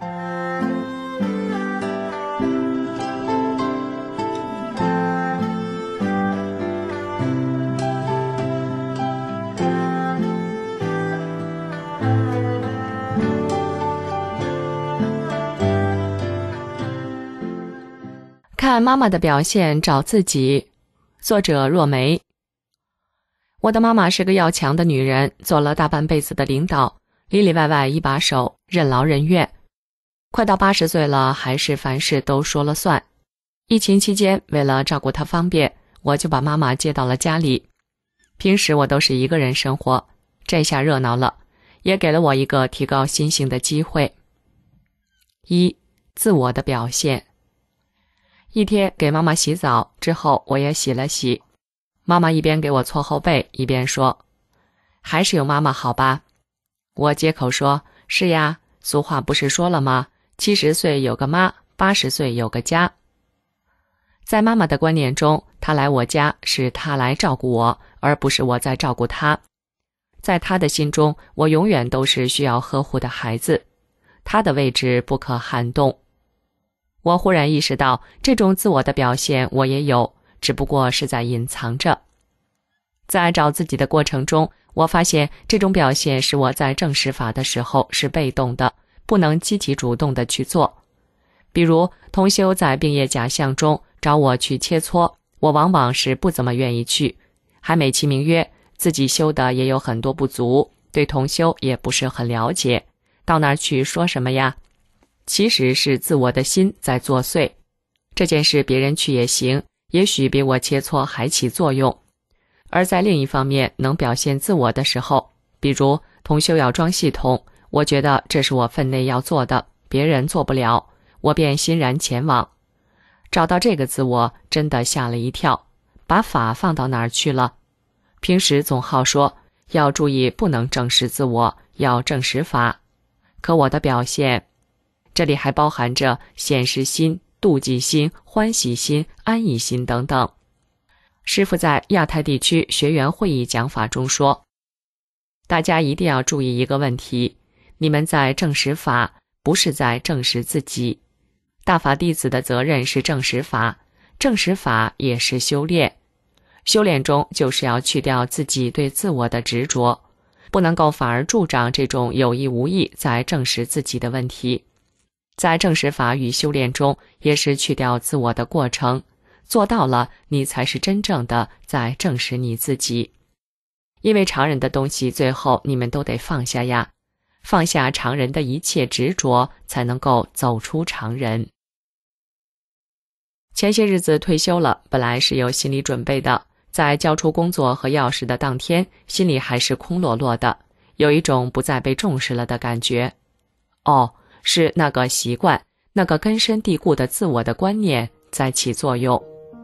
看妈妈的表现找自己，作者若梅。我的妈妈是个要强的女人，做了大半辈子的领导，里里外外一把手，任劳任怨。快到八十岁了，还是凡事都说了算。疫情期间，为了照顾她方便，我就把妈妈接到了家里。平时我都是一个人生活，这下热闹了，也给了我一个提高心性的机会。一、自我的表现。一天给妈妈洗澡之后，我也洗了洗。妈妈一边给我搓后背，一边说，还是有妈妈好吧。我接口说，是呀，俗话不是说了吗？七十岁有个妈，八十岁有个家。在妈妈的观念中，她来我家是她来照顾我，而不是我在照顾她。在她的心中，我永远都是需要呵护的孩子，她的位置不可撼动。我忽然意识到，这种自我的表现我也有，只不过是在隐藏着。在找自己的过程中，我发现这种表现是我在正实法的时候是被动的，不能积极主动的去做。比如同修在病业假象中找我去切磋，我往往是不怎么愿意去，还美其名曰自己修的也有很多不足，对同修也不是很了解，到那儿去说什么呀？其实是自我的心在作祟。这件事别人去也行，也许比我切磋还起作用。而在另一方面能表现自我的时候，比如同修要装系统，我觉得这是我分内要做的，别人做不了，我便欣然前往。找到这个自我，真的吓了一跳，把法放到哪儿去了？平时总好说要注意不能正视自我，要正视法，可我的表现，这里还包含着显示心、妒忌心、欢喜心、安逸心等等。师父在亚太地区学员会议讲法中说，大家一定要注意一个问题，你们在证实法，不是在证实自己。大法弟子的责任是证实法，证实法也是修炼。修炼中就是要去掉自己对自我的执着，不能够反而助长这种有意无意在证实自己的问题。在证实法与修炼中，也是去掉自我的过程，做到了，你才是真正的在证实你自己。因为常人的东西，最后你们都得放下呀，放下常人的一切执着，才能够走出常人。 前些日子退休了，本来是有心理准备的，在交出工作和钥匙的当天，心里还是空落落的，有一种不再被重视了的感觉。哦，是那个习惯，那个根深蒂固的自我的观念在起作用。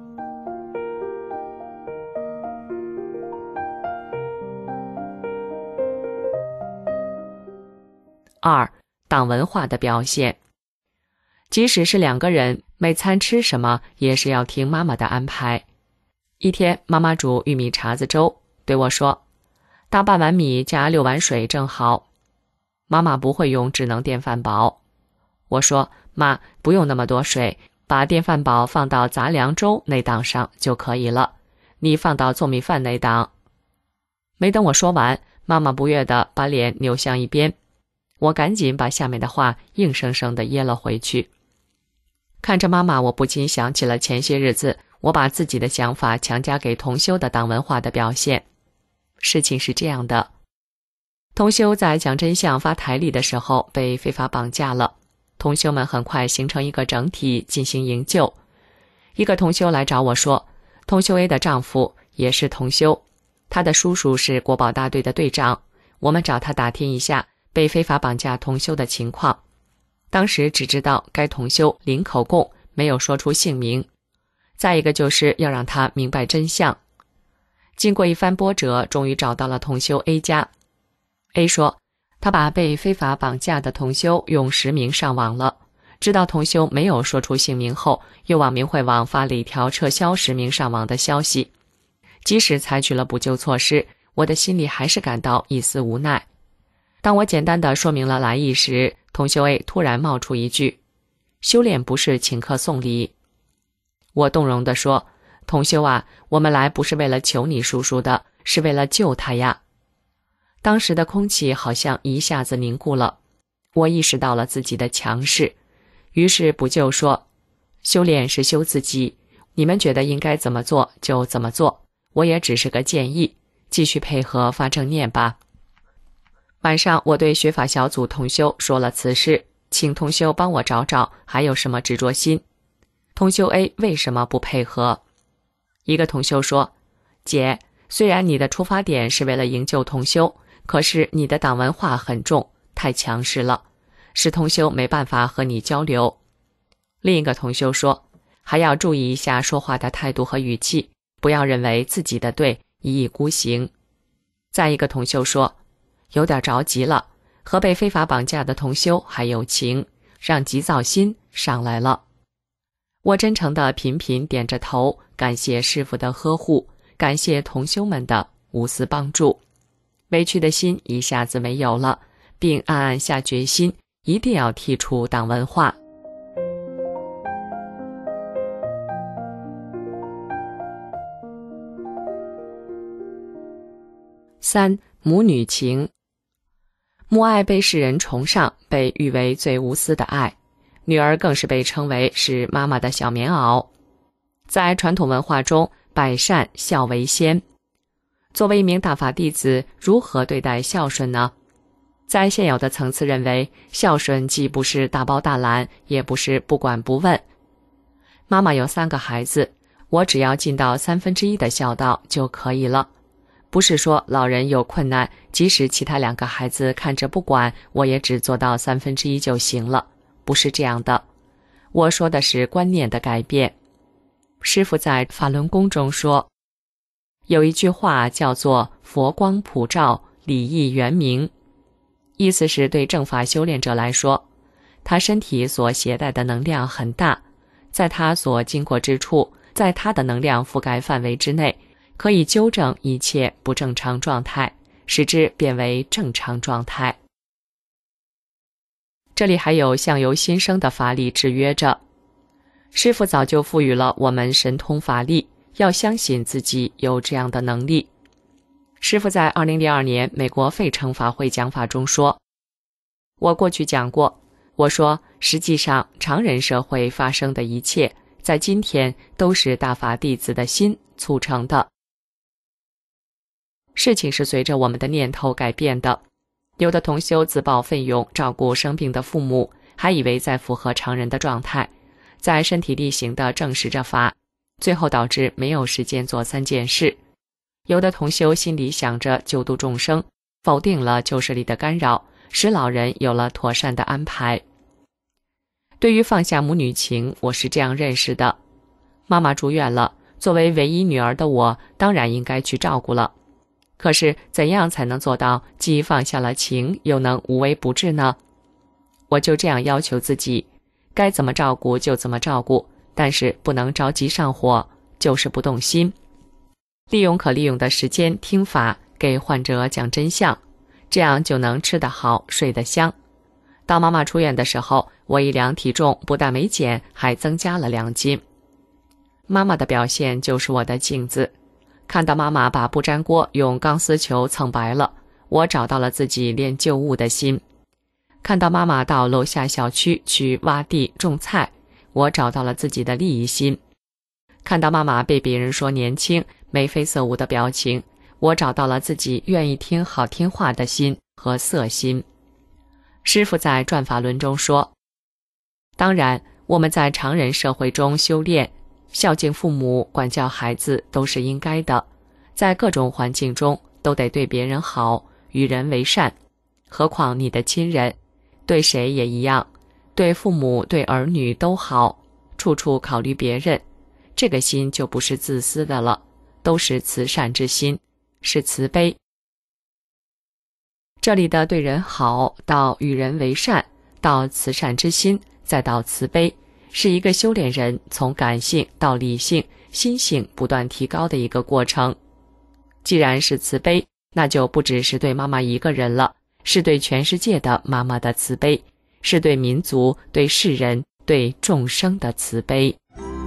二，党文化的表现。即使是两个人，每餐吃什么也是要听妈妈的安排。一天，妈妈煮玉米碴子粥，对我说：“大半碗米加六碗水正好。”妈妈不会用智能电饭煲。我说：“妈，不用那么多水，把电饭煲放到杂粮粥那档上就可以了，你放到做米饭那档。”没等我说完，妈妈不悦地把脸扭向一边。我赶紧把下面的话硬生生地噎了回去。看着妈妈，我不禁想起了前些日子我把自己的想法强加给同修的党文化的表现。事情是这样的，同修在讲真相发台历的时候被非法绑架了，同修们很快形成一个整体进行营救。一个同修来找我说，同修 A 的丈夫也是同修，他的叔叔是国保大队的队长，我们找他打听一下被非法绑架同修的情况。当时只知道该同修零口供，没有说出姓名。再一个就是要让他明白真相。经过一番波折，终于找到了同修 A 家。A 说，他把被非法绑架的同修用实名上网了，知道同修没有说出姓名后，又往明慧网发了一条撤销实名上网的消息。即使采取了补救措施，我的心里还是感到一丝无奈。当我简单的说明了来意时，同修 A 突然冒出一句：“修炼不是请客送礼。”我动容地说：“同修啊，我们来不是为了求你叔叔的，是为了救他呀。”当时的空气好像一下子凝固了，我意识到了自己的强势，于是补救说：“修炼是修自己，你们觉得应该怎么做就怎么做，我也只是个建议，继续配合发正念吧。”晚上，我对学法小组同修说了此事，请同修帮我找找还有什么执着心。同修 A 为什么不配合？一个同修说：“姐，虽然你的出发点是为了营救同修，可是你的党文化很重，太强势了，使同修没办法和你交流。”另一个同修说：“还要注意一下说话的态度和语气，不要认为自己的对，一意孤行。”再一个同修说：“有点着急了，和被非法绑架的同修还有情，让急躁心上来了。”我真诚地频频点着头，感谢师父的呵护，感谢同修们的无私帮助，委屈的心一下子没有了，并暗暗下决心，一定要剔除党文化。三、母女情。母爱被世人崇尚，被誉为最无私的爱，女儿更是被称为是妈妈的小棉袄。在传统文化中，百善孝为先。作为一名大法弟子，如何对待孝顺呢？在现有的层次认为，孝顺既不是大包大揽，也不是不管不问。妈妈有三个孩子，我只要尽到三分之一的孝道就可以了。不是说老人有困难，即使其他两个孩子看着不管，我也只做到三分之一就行了，不是这样的。我说的是观念的改变。师父在法轮功中说，有一句话叫做佛光普照，礼义圆明，意思是对正法修炼者来说，他身体所携带的能量很大，在他所经过之处，在他的能量覆盖范围之内，可以纠正一切不正常状态，使之变为正常状态。这里还有相由心生的法力制约着。师父早就赋予了我们神通法力，要相信自己有这样的能力。师父在二零零二年美国费城法会讲法中说，我过去讲过，我说实际上常人社会发生的一切，在今天都是大法弟子的心促成的。事情是随着我们的念头改变的。有的同修自报奋勇照顾生病的父母，还以为在符合常人的状态， 在身体力行地证实着法，最后导致没有时间做三件事。有的同修心里想着救度众生，否定了旧势力的干扰，使老人有了妥善的安排。对于放下母女情，我是这样认识的：妈妈住院了，作为唯一女儿的我，当然应该去照顾了。可是怎样才能做到既放下了情，又能无微不至呢？我就这样要求自己，该怎么照顾就怎么照顾，但是不能着急上火，就是不动心。利用可利用的时间听法，给患者讲真相，这样就能吃得好，睡得香。当妈妈出院的时候，我一量体重，不但没减，还增加了两斤。妈妈的表现就是我的镜子，看到妈妈把不粘锅用钢丝球蹭白了，我找到了自己练旧物的心；看到妈妈到楼下小区去挖地种菜，我找到了自己的利益心；看到妈妈被别人说年轻眉飞色舞的表情，我找到了自己愿意听好听话的心和色心。师父在转法轮中说，当然我们在常人社会中修炼，孝敬父母，管教孩子都是应该的，在各种环境中都得对别人好，与人为善，何况你的亲人，对谁也一样，对父母对儿女都好，处处考虑别人，这个心就不是自私的了，都是慈善之心，是慈悲。这里的对人好到与人为善，到慈善之心，再到慈悲，是一个修炼人从感性到理性心性不断提高的一个过程。既然是慈悲，那就不只是对妈妈一个人了，是对全世界的妈妈的慈悲，是对民族对世人对众生的慈悲。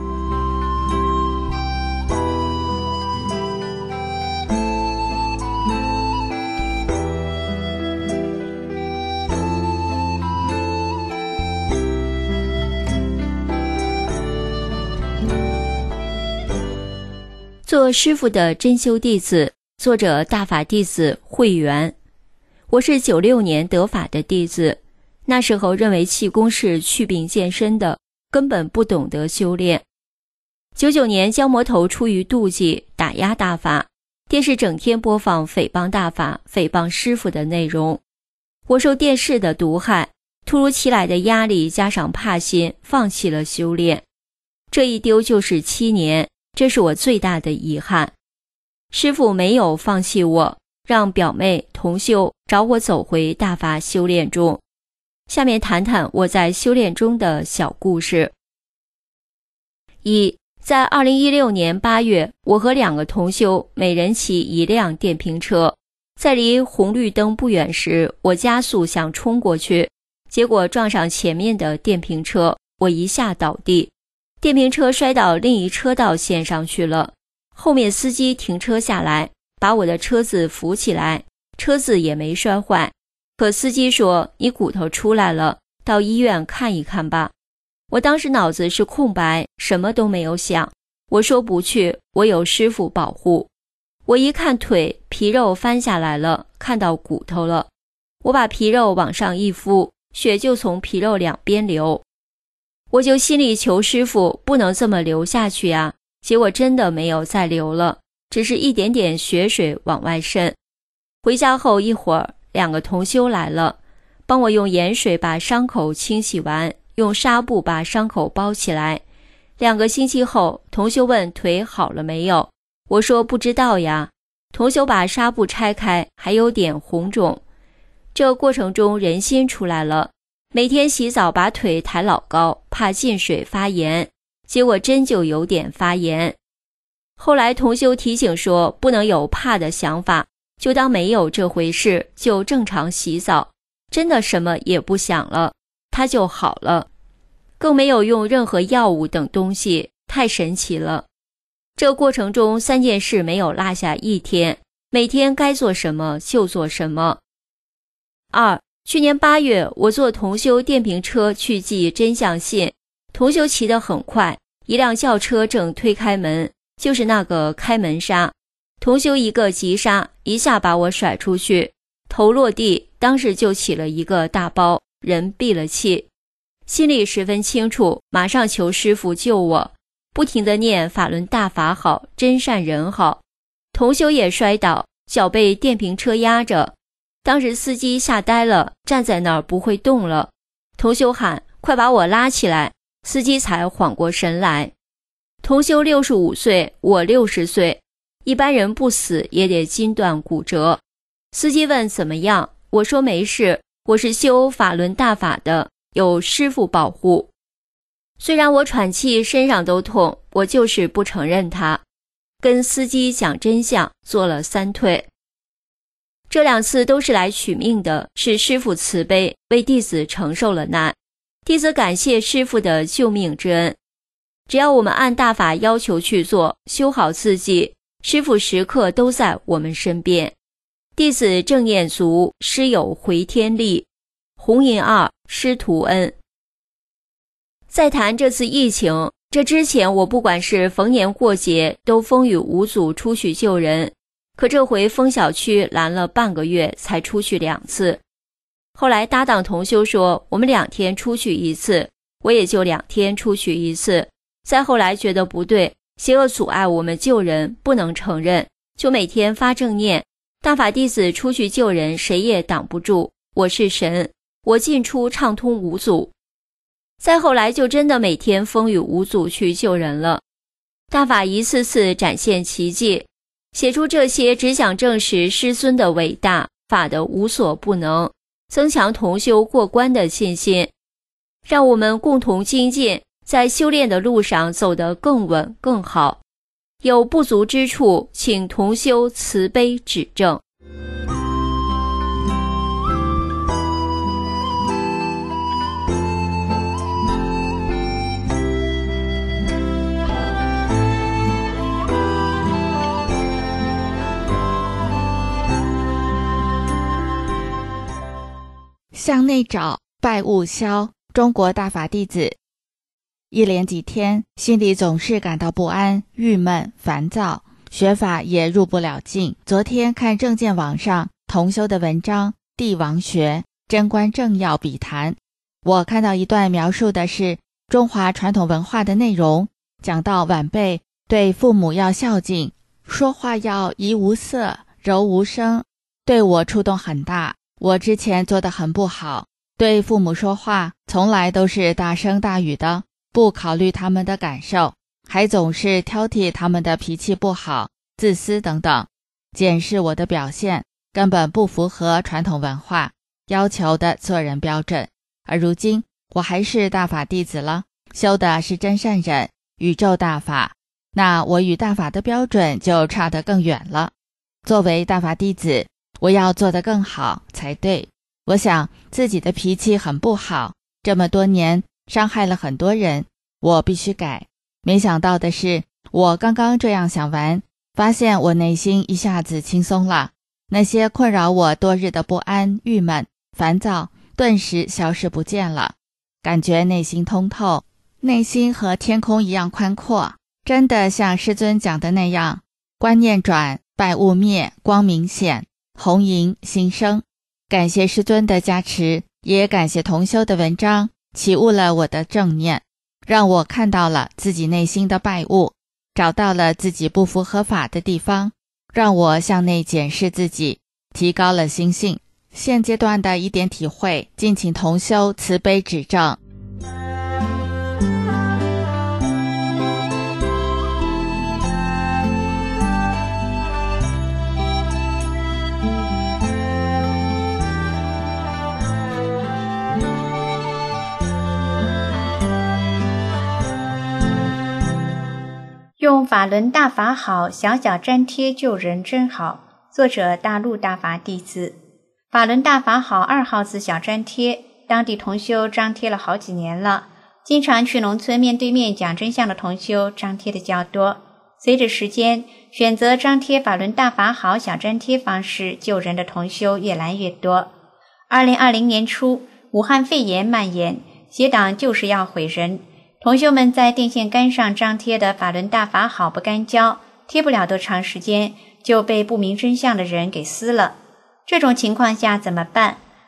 做师父的真修弟子，作者大法弟子慧圆。我是九六年得法的弟子，那时候认为气功是祛病健身的，根本不懂得修炼。九九年焦魔头出于妒忌打压大法，电视整天播放诽谤大法、诽谤师父的内容。我受电视的毒害，突如其来的压力加上怕心，放弃了修炼。这一丢就是七年，这是我最大的遗憾。师父没有放弃我，让表妹同修找我走回大法修炼中。下面谈谈我在修炼中的小故事。一，在二零一六年八月，我和两个同修每人骑一辆电瓶车，在离红绿灯不远时，我加速想冲过去，结果撞上前面的电瓶车，我一下倒地，电瓶车摔到另一车道线上去了。后面司机停车下来，把我的车子扶起来，车子也没摔坏。可司机说，你骨头出来了，到医院看一看吧。我当时脑子是空白，什么都没有想。我说不去，我有师父保护。我一看腿，皮肉翻下来了，看到骨头了。我把皮肉往上一敷，血就从皮肉两边流。我就心里求师父不能这么流下去啊，结果真的没有再流了，只是一点点血水往外渗。回家后一会儿，两个同修来了，帮我用盐水把伤口清洗完，用纱布把伤口包起来。两个星期后，同修问腿好了没有，我说不知道呀。同修把纱布拆开，还有点红肿。这过程中人心出来了，每天洗澡把腿抬老高，怕进水发炎，结果真就有点发炎。后来同修提醒说不能有怕的想法，就当没有这回事，就正常洗澡，真的什么也不想了，它就好了，更没有用任何药物等东西，太神奇了。这过程中三件事没有落下一天，每天该做什么就做什么。二，去年八月，我坐同修电瓶车去寄真相信，同修骑得很快，一辆轿车正推开门，就是那个开门刹，同修一个急刹，一下把我甩出去，头落地，当时就起了一个大包，人闭了气。 心里十分清楚，马上求师父救我，不停地念法轮大法好，真善人好。同修也摔倒，脚被电瓶车压着，当时司机吓呆了，站在那儿不会动了。同修喊：快把我拉起来，司机才缓过神来。同修六十五岁，我六十岁，一般人不死也得筋断骨折。司机问怎么样，我说没事，我是修法轮大法的，有师父保护。虽然我喘气身上都痛，我就是不承认他，跟司机讲真相，做了三退。这两次都是来取命的，是师父慈悲，为弟子承受了难。弟子感谢师父的救命之恩。只要我们按大法要求去做，修好自己，师父时刻都在我们身边。弟子正念足，师有回天力。红银二，师徒恩。再谈这次疫情，这之前我不管是逢年过节都风雨无阻出去救人，可这回封小区拦了半个月才出去两次。后来搭档同修说我们两天出去一次，我也就两天出去一次。再后来觉得不对，邪恶阻碍我们救人，不能承认，就每天发正念，大法弟子出去救人，谁也挡不住，我是神，我进出畅通无阻。再后来就真的每天风雨无阻去救人了。大法一次次展现奇迹，写出这些只想证实师尊的伟大，法的无所不能，增强同修过关的信心，让我们共同精进，在修炼的路上走得更稳更好。有不足之处，请同修慈悲指正。 向内找，拜勿消。中国大法弟子。一连几天，心里总是感到不安、郁闷、烦躁，学法也入不了境。昨天看正见网上同修的文章《帝王学贞观政要笔谈》，我看到一段描述的是中华传统文化的内容，讲到晚辈对父母要孝敬，说话要怡无色、柔无声，对我触动很大。我之前做得很不好，对父母说话从来都是大声大语的，不考虑他们的感受，还总是挑剔他们的脾气不好、自私等等。检视我的表现，根本不符合传统文化要求的做人标准。而如今我还是大法弟子了，修的是真善忍、宇宙大法，那我与大法的标准就差得更远了。作为大法弟子，我要做得更好才对。我想自己的脾气很不好，这么多年伤害了很多人，我必须改。没想到的是，我刚刚这样想完，发现我内心一下子轻松了，那些困扰我多日的不安、郁闷、烦躁顿时消失不见了，感觉内心通透，内心和天空一样宽阔，真的像师尊讲的那样，观念转，败物灭，光明显，红银新生。感谢师尊的加持，也感谢同修的文章，启悟了我的正念，让我看到了自己内心的败物，找到了自己不符合法的地方，让我向内检视自己，提高了心性。现阶段的一点体会，敬请同修慈悲指正。 用法轮大法好，小小粘贴救人真好。作者大陆大法弟子。法轮大法好二号字小粘贴，当地同修张贴了好几年了，经常去农村面对面讲真相的同修张贴的较多。随着时间，选择张贴法轮大法好小粘贴方式救人的同修越来越多。二零二零年初，武汉肺炎蔓延，邪党就是要毁人。同修们在电线杆上张贴的法轮大法好不干胶，贴不了多长时间就被不明真相的人给撕了。这种情况下怎么办？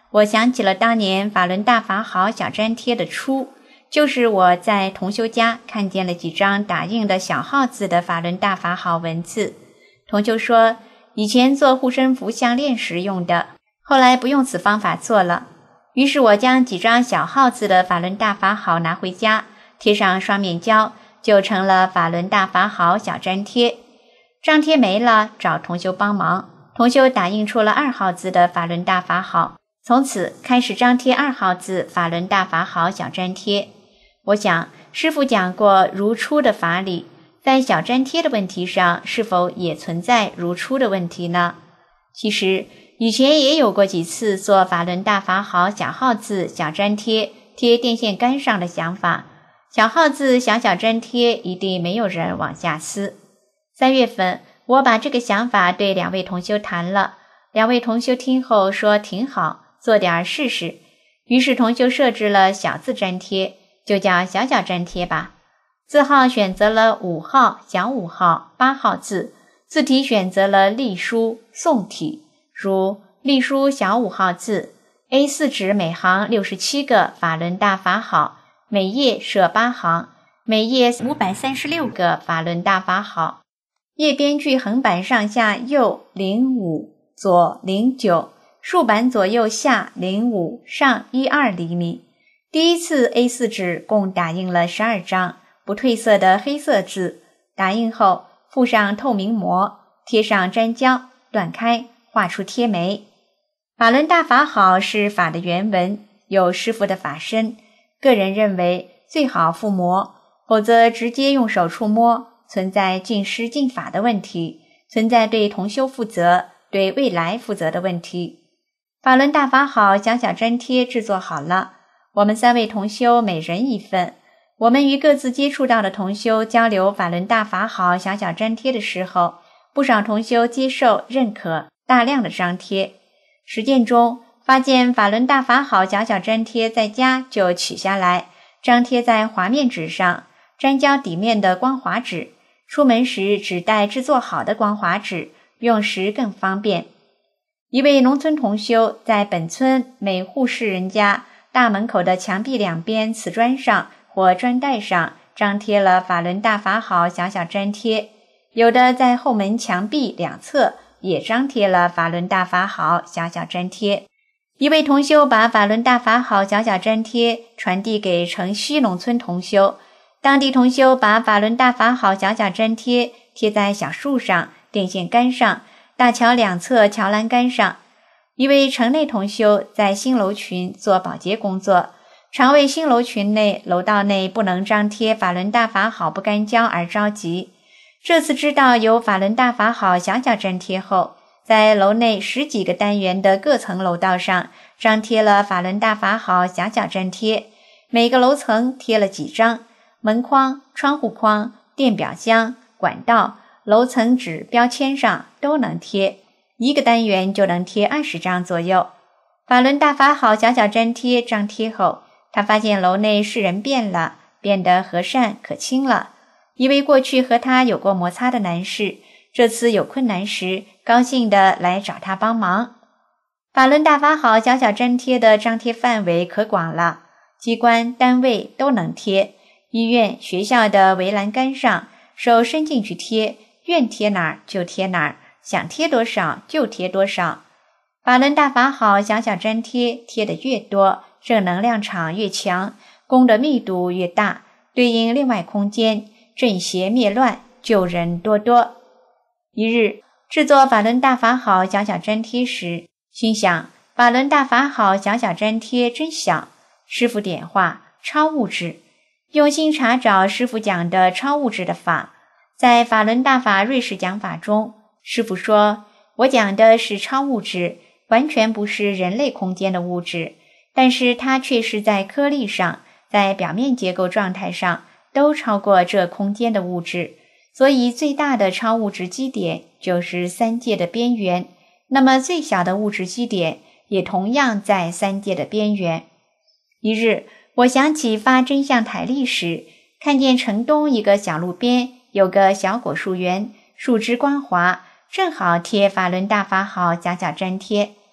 我想起了当年法轮大法好小粘贴的初，就是我在同修家看见了几张打印的小号字的法轮大法好文字。同修说，以前做护身符项链时用的，后来不用此方法做了。于是我将几张小号字的法轮大法好拿回家，贴上双面胶，就成了法轮大法好小粘贴。张贴没了，找同修帮忙，同修打印出了二号字的法轮大法好，从此开始张贴二号字法轮大法好小粘贴。我想师父讲过如初的法理，在小粘贴的问题上是否也存在如初的问题呢？其实以前也有过几次做法轮大法好小号字小粘贴贴电线杆上的想法，小号字小小粘贴一定没有人往下撕。三月份我把这个想法对两位同修谈了，两位同修听后说挺好，做点试试。于是同修设置了小字粘贴，就叫小小粘贴吧。字号选择了五号、小五号、八号字，字体选择了隶书、宋体，如隶书小五号字 A 四 纸每行六十七个法轮大法好，每页设八行，每页五百三十六个法轮大法好。页边距横板上下右零五，左零九，竖板左右下零五，上一二厘米。第一次 A 四 纸共打印了十二张不褪色的黑色字，打印后附上透明膜，贴上粘胶，断开，画出贴眉。法轮大法好是法的原文，有师父的法身，个人认为最好附膜，否则直接用手触摸，存在尽师尽法的问题，存在对同修负责、对未来负责的问题。法轮大法好小小粘贴制作好了，我们三位同修每人一份。我们与各自接触到的同修交流法轮大法好小小粘贴的时候，不少同修接受认可大量的张贴。实践中发现法轮大法好小小粘贴在家就取下来，张贴在滑面纸上，粘胶底面的光滑纸，出门时只带制作好的光滑纸，用时更方便。一位农村同修在本村每户室人家大门口的墙壁两边瓷砖上或砖带上张贴了法轮大法好小小粘贴，有的在后门墙壁两侧也张贴了法轮大法好小小粘贴。一位同修把法轮大法好小小粘贴传递给城西农村同修，当地同修把法轮大法好小小粘贴贴在小树上、电线杆上、大桥两侧桥栏杆上。一位城内同修在新楼群做保洁工作，常为新楼群内楼道内不能张贴法轮大法好不干胶而着急。这次知道有法轮大法好小小粘贴后，在楼内十几个单元的各层楼道上张贴了法轮大法好小小粘贴，每个楼层贴了几张，门框、窗户框、电表箱、管道、楼层纸标签上都能贴，一个单元就能贴二十张左右。法轮大法好小小粘贴张贴后，他发现楼内世人变了，变得和善可亲了。一位过去和他有过摩擦的男士，这次有困难时高兴地来找他帮忙。法轮大法好小小粘贴的张贴范围可广了，机关单位都能贴，医院学校的围栏杆上手伸进去贴，愿贴哪儿就贴哪儿，想贴多少就贴多少。法轮大法好小小粘贴贴得越多，正能量场越强，功的密度越大，对应另外空间，正邪灭乱，救人多多。一日制作法轮大法好小小粘贴时，心想法轮大法好小小粘贴真小，师父点化超物质，用心查找师父讲的超物质的法。在法轮大法瑞士讲法中，师父说，我讲的是超物质，完全不是人类空间的物质，但是它却是在颗粒上，在表面结构状态上都超过这空间的物质，所以最大的超物质基点就是三界的边缘，那么最小的物质基点也同样在三界的边缘。一日我想起发真相台历时，看见城东一个小路边有个小果树园，树枝光滑，正好贴法轮大法好小小粘贴。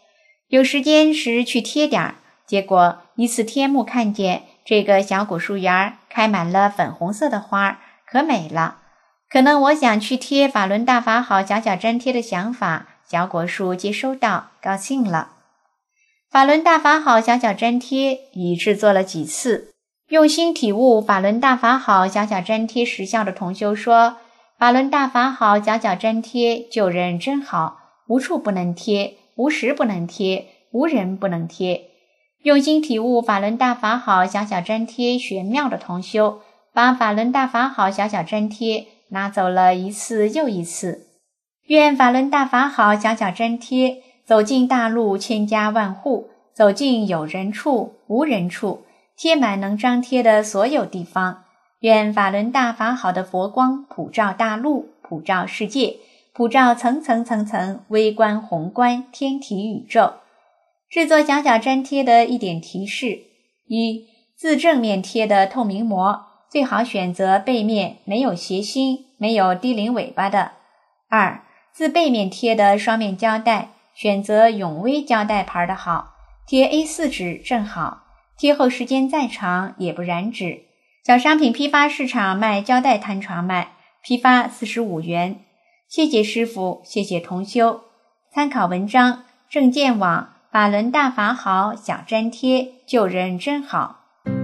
有时间时去贴点儿，结果一次天幕看见这个小果树园开满了粉红色的花，可美了。可能我想去贴法轮大法好小小粘贴的想法，小果树接收到，高兴了。法轮大法好小小粘贴已制作了几次，用心体悟法轮大法好小小粘贴实效的同修说，法轮大法好小小粘贴救人真好，无处不能贴，无时不能贴，无人不能贴。用心体悟法轮大法好小小粘贴玄妙的同修，把法轮大法好小小粘贴拿走了一次又一次。愿法轮大法好小小粘贴走进大陆千家万户，走进有人处无人处，贴满能张贴的所有地方。愿法轮大法好的佛光普照大陆，普照世界，普照层层层层微观宏观天体宇宙。制作小小粘贴的一点提示：一、自正面贴的透明膜最好选择背面没有斜心、没有低领尾巴的。二、自背面贴的双面胶带选择永威胶带牌的好，贴 A 四 纸正好，贴后时间再长也不染指。小商品批发市场卖胶带弹床卖，批发四十五元。谢谢师父，谢谢同修。参考文章：正见网法轮大法好小粘贴，救人真好。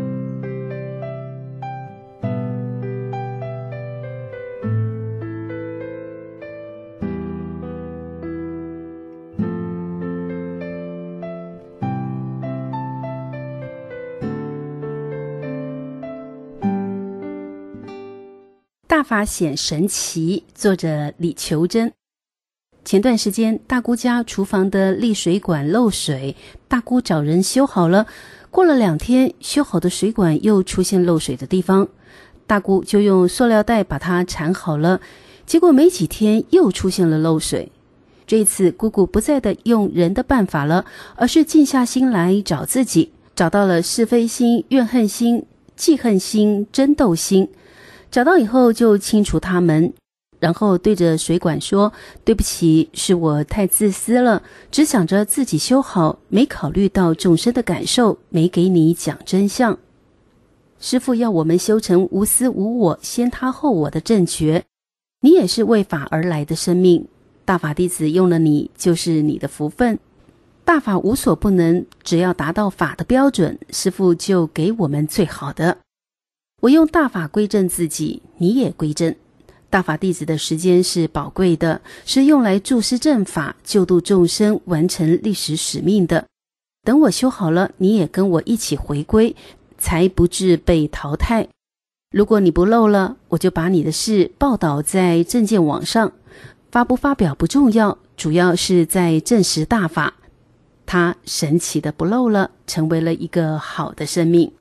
大法显神奇，作者李求真。前段时间大姑家厨房的沥水管漏水，大姑找人修好了，过了两天修好的水管又出现漏水的地方，大姑就用塑料袋把它缠好了，结果没几天又出现了漏水。这次姑姑不再的用人的办法了，而是静下心来找自己，找到了是非心、怨恨心、记恨心、争斗心。找到以后就清除它们，然后对着水管说，对不起，是我太自私了，只想着自己修好，没考虑到众生的感受，没给你讲真相。师父要我们修成无私无我、先他后我的正觉，你也是为法而来的生命，大法弟子用了你就是你的福分。大法无所不能，只要达到法的标准，师父就给我们最好的。我用大法归正自己，你也归正。大法弟子的时间是宝贵的，是用来注释正法、救度众生、完成历史使命的。等我修好了，你也跟我一起回归，才不致被淘汰。如果你不漏了，我就把你的事报道在正见网上，发不发表不重要，主要是在证实大法，它神奇的不漏了，成为了一个好的生命。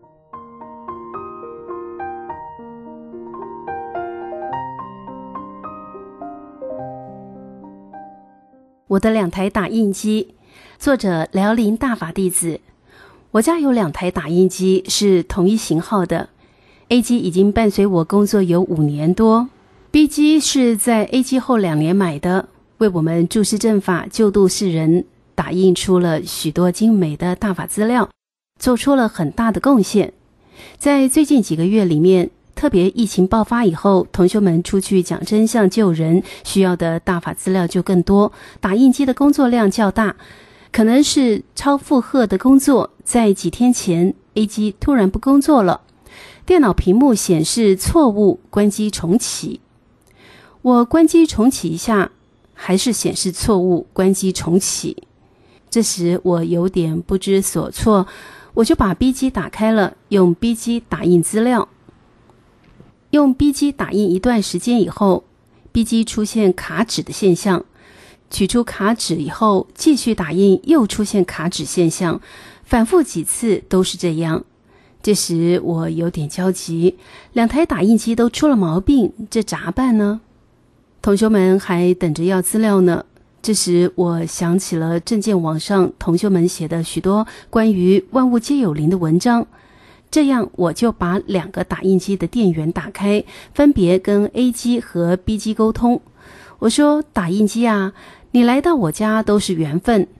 我的两台打印机，作者辽宁大法弟子。我家有两台打印机，是同一型号的。A 机已经伴随我工作有五年多， B 机是在 A 机后两年买的，为我们注释正法、救度世人，打印出了许多精美的大法资料，做出了很大的贡献。在最近几个月里面，特别疫情爆发以后，同学们出去讲真相救人，需要的大法资料就更多，打印机的工作量较大，可能是超负荷的工作。在几天前 A 机突然不工作了，电脑屏幕显示错误，关机重启。我关机重启一下，还是显示错误，关机重启。这时我有点不知所措，我就把 B 机打开了，用 B 机打印资料。用 B 机打印一段时间以后， B 机出现卡纸的现象，取出卡纸以后继续打印，又出现卡纸现象，反复几次都是这样。这时我有点焦急，两台打印机都出了毛病，这咋办呢？同学们还等着要资料呢。这时我想起了正见网上同学们写的许多关于万物皆有灵的文章，这样我就把两个打印机的电源打开，分别跟 A 机和 B 机沟通。我说，打印机啊，你来到我家都是缘分，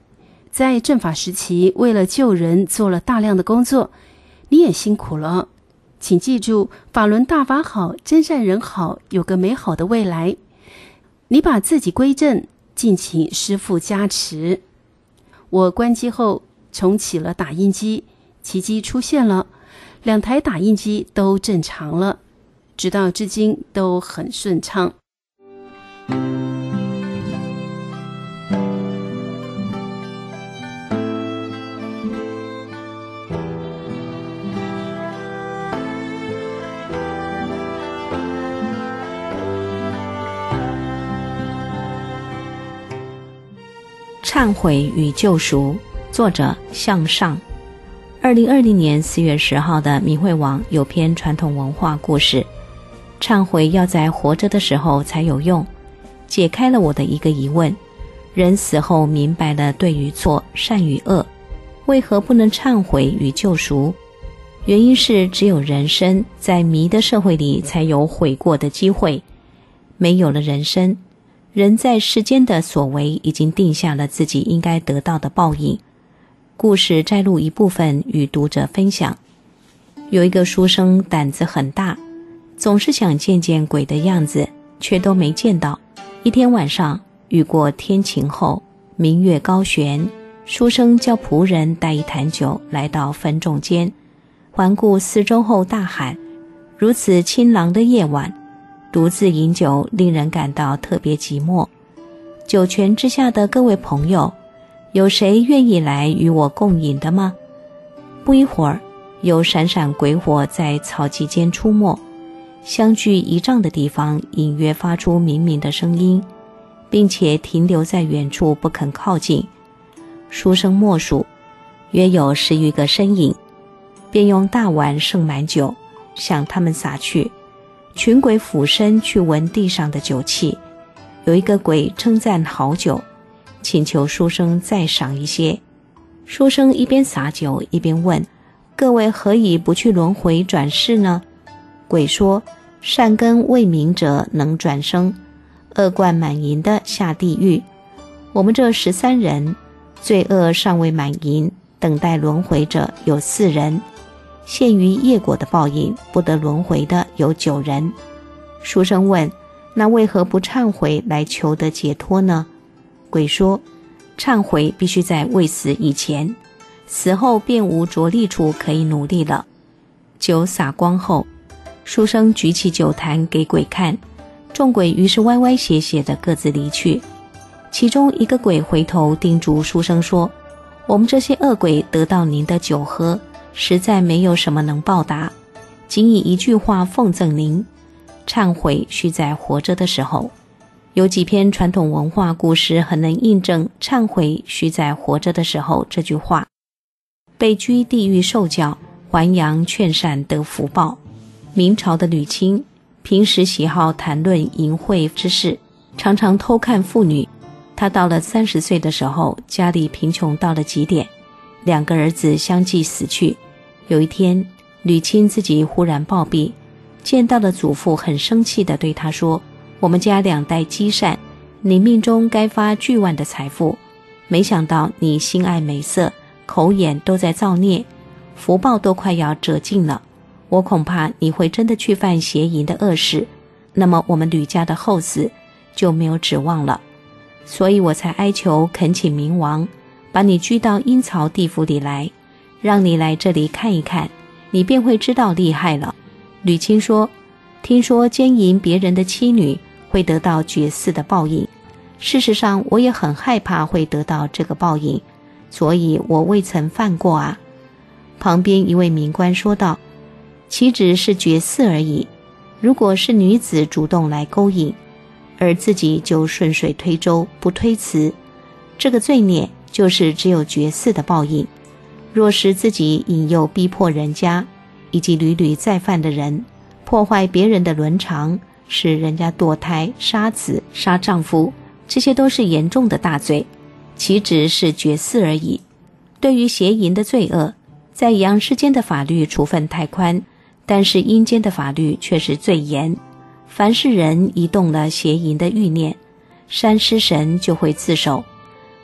在正法时期为了救人做了大量的工作，你也辛苦了。请记住，法轮大法好，真善人好，有个美好的未来。你把自己归正，敬请师父加持。我关机后重启了打印机，奇迹出现了，两台打印机都正常了，直到至今都很顺畅。 忏悔与救赎，作者向上。二零二零年四月十号的明慧网有篇传统文化故事，忏悔要在活着的时候才有用，解开了我的一个疑问：人死后明白了对与错、善与恶，为何不能忏悔与救赎？原因是只有人生在迷的社会里才有悔过的机会，没有了人生，人在世间的所为已经定下了自己应该得到的报应。故事摘录一部分与读者分享。有一个书生胆子很大，总是想见见鬼的样子，却都没见到。一天晚上，雨过天晴后，明月高悬，书生叫仆人带一坛酒来到坟冢间，环顾四周后大喊：如此清朗的夜晚，独自饮酒令人感到特别寂寞。酒泉之下的各位朋友，有谁愿意来与我共饮的吗？不一会儿，有闪闪鬼火在草畦间出没，相距一丈的地方隐约发出明明的声音，并且停留在远处不肯靠近。书生默数，约有十余个身影，便用大碗盛满酒向他们洒去。群鬼俯身去闻地上的酒气，有一个鬼称赞好酒，请求书生再赏一些。书生一边洒酒一边问：各位何以不去轮回转世呢？鬼说：善根未明者能转生，恶贯满盈的下地狱。我们这十三人，罪恶尚未满盈，等待轮回者有四人，限于业果的报应，不得轮回的有九人。书生问：那为何不忏悔来求得解脱呢？鬼说：忏悔必须在未死以前，死后便无着力处可以努力了。酒洒光后，书生举起酒坛给鬼看，众鬼于是歪歪斜斜的各自离去。其中一个鬼回头叮嘱书生说：我们这些恶鬼得到您的酒喝，实在没有什么能报答，仅以一句话奉赠您：忏悔须在活着的时候。有几篇传统文化故事很能印证忏悔须在活着的时候这句话。被居地狱受教，还阳劝善得福报。明朝的吕钦平时喜好谈论淫秽之事，常常偷看妇女。他到了三十岁的时候，家里贫穷到了极点，两个儿子相继死去。有一天，吕钦自己忽然暴毙，见到了祖父，很生气地对他说：我们家两代积善，你命中该发巨万的财富，没想到你心爱美色，口眼都在造孽，福报都快要折尽了，我恐怕你会真的去犯邪淫的恶事，那么我们吕家的后死就没有指望了。所以我才哀求恳请冥王把你拘到阴曹地府里来，让你来这里看一看，你便会知道厉害了。吕钦说：听说奸淫别人的妻女会得到绝嗣的报应，事实上我也很害怕会得到这个报应，所以我未曾犯过啊。旁边一位民官说道：岂止是绝嗣而已，如果是女子主动来勾引，而自己就顺水推舟不推辞，这个罪孽就是只有绝嗣的报应。若是自己引诱逼迫人家，以及屡屡再犯的人，破坏别人的伦常，使人家堕胎、杀子、杀丈夫，这些都是严重的大罪，岂止是绝嗣而已。对于邪淫的罪恶，在阳世间的法律处分太宽，但是阴间的法律却是最严。凡是人一动了邪淫的欲念，山尸神就会自首。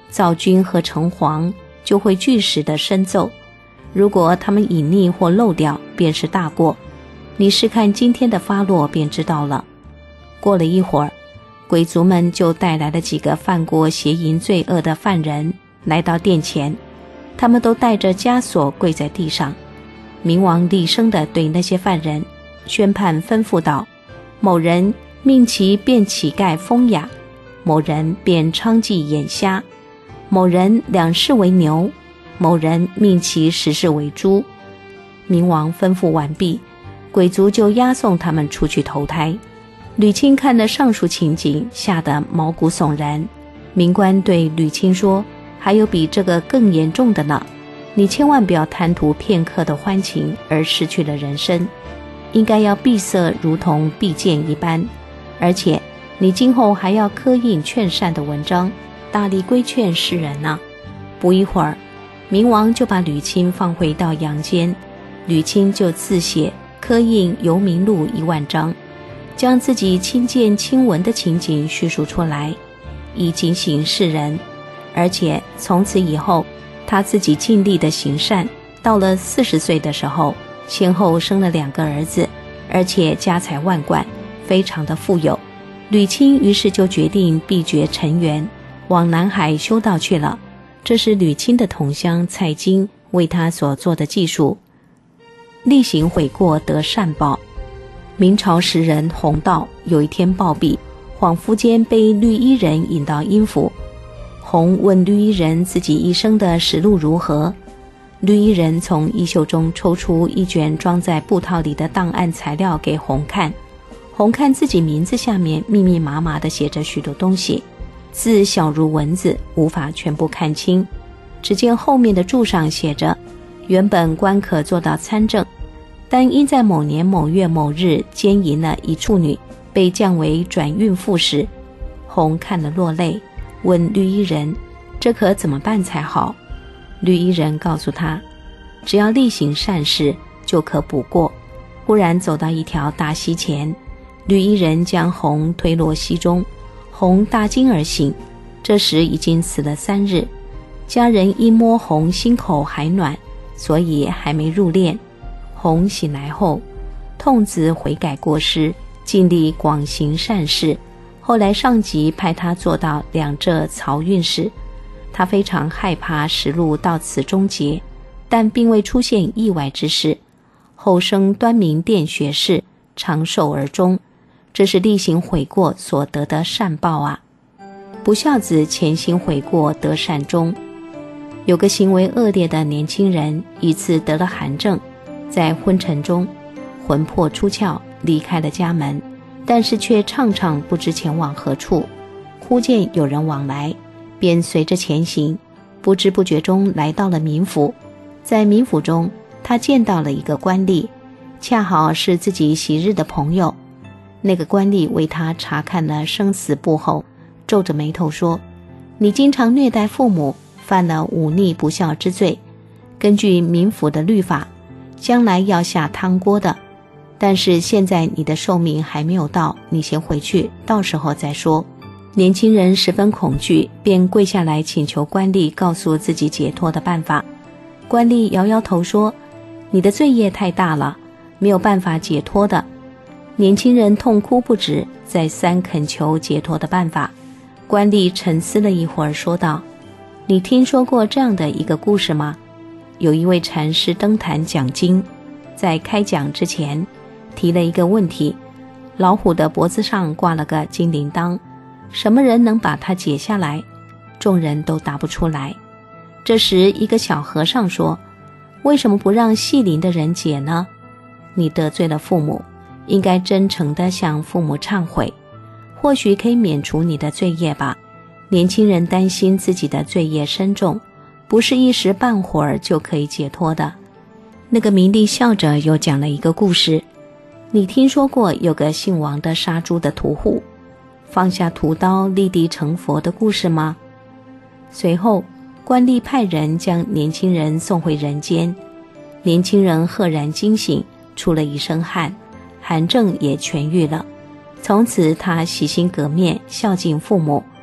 灶君和城隍就会据实的申奏，如果他们隐匿或漏掉，便是大过。你试看今天的发落便知道了。过了一会儿，鬼卒们就带来了几个犯过邪淫罪恶的犯人来到殿前，他们都带着枷锁跪在地上。冥王厉声地对那些犯人宣判吩咐道：某人命其变乞丐风雅，某人变娼妓眼瞎，某人两世为牛，某人命其十世为猪。冥王吩咐完毕，鬼卒就押送他们出去投胎。吕钦看了上述情景，吓得毛骨悚然。冥官对吕钦说：还有比这个更严重的呢，你千万不要贪图片刻的欢情而失去了人生，应该要闭塞如同闭剑一般，而且你今后还要刻印劝善的文章，大力规劝世人呢、啊。不一会儿，冥王就把吕钦放回到阳间，吕钦就自写刻印游民录一万章，将自己亲见亲闻的情景叙述出来，以警醒世人。而且从此以后，他自己尽力的行善，到了四十岁的时候，先后生了两个儿子，而且家财万贯，非常的富有。吕钦于是就决定避绝尘缘，往南海修道去了。这是吕钦的同乡蔡京为他所做的记述。力行悔过得善报。明朝诗人洪道有一天暴毙，恍惚间被绿衣人引到阴府。洪问绿衣人自己一生的实录如何，绿衣人从衣袖中抽出一卷装在布套里的档案材料给洪看。洪看自己名字下面密密麻麻地写着许多东西，字小如蚊子，无法全部看清。只见后面的注上写着：原本官可做到参政，但因在某年某月某日奸淫了一处女，被降为转运副使。洪看了落泪，问绿衣人：这可怎么办才好？绿衣人告诉他：只要力行善事，就可补过。忽然走到一条大溪前，绿衣人将洪推落溪中，洪大惊而醒。这时已经死了三日，家人因摸洪心口还暖，所以还没入殓。洪醒来后，痛自悔改过失，尽力广行善事。后来上级派他做到两浙漕运使，他非常害怕实录到此终结，但并未出现意外之事。后升端明殿学士，长寿而终。这是力行悔过所得的善报啊！不孝子潜心悔过得善终。有个行为恶劣的年轻人，一次得了寒症，在昏沉中魂魄出窍，离开了家门，但是却怅怅不知前往何处。忽见有人往来，便随着前行，不知不觉中来到了民府。在民府中，他见到了一个官吏，恰好是自己昔日的朋友。那个官吏为他查看了生死簿后，皱着眉头说：你经常虐待父母，犯了忤逆不孝之罪，根据民府的律法，将来要下汤锅的。但是现在你的寿命还没有到，你先回去，到时候再说。年轻人十分恐惧，便跪下来请求官吏告诉自己解脱的办法。官吏摇摇头说：你的罪业太大了，没有办法解脱的。年轻人痛哭不止，再三恳求解脱的办法。官吏沉思了一会儿，说道：你听说过这样的一个故事吗？有一位禅师登坛讲经，在开讲之前提了一个问题：老虎的脖子上挂了个金铃铛，什么人能把它解下来？众人都答不出来。这时一个小和尚说：为什么不让系铃的人解呢？你得罪了父母，应该真诚地向父母忏悔，或许可以免除你的罪业吧。年轻人担心自己的罪业深重，不是一时半会儿就可以解脱的。那个名吏笑着又讲了一个故事：你听说过有个姓王的杀猪的屠户，放下屠刀立地成佛的故事吗？随后官吏派人将年轻人送回人间，年轻人赫然惊醒，出了一身汗，寒症也痊愈了。从此他洗心革面，孝敬父母。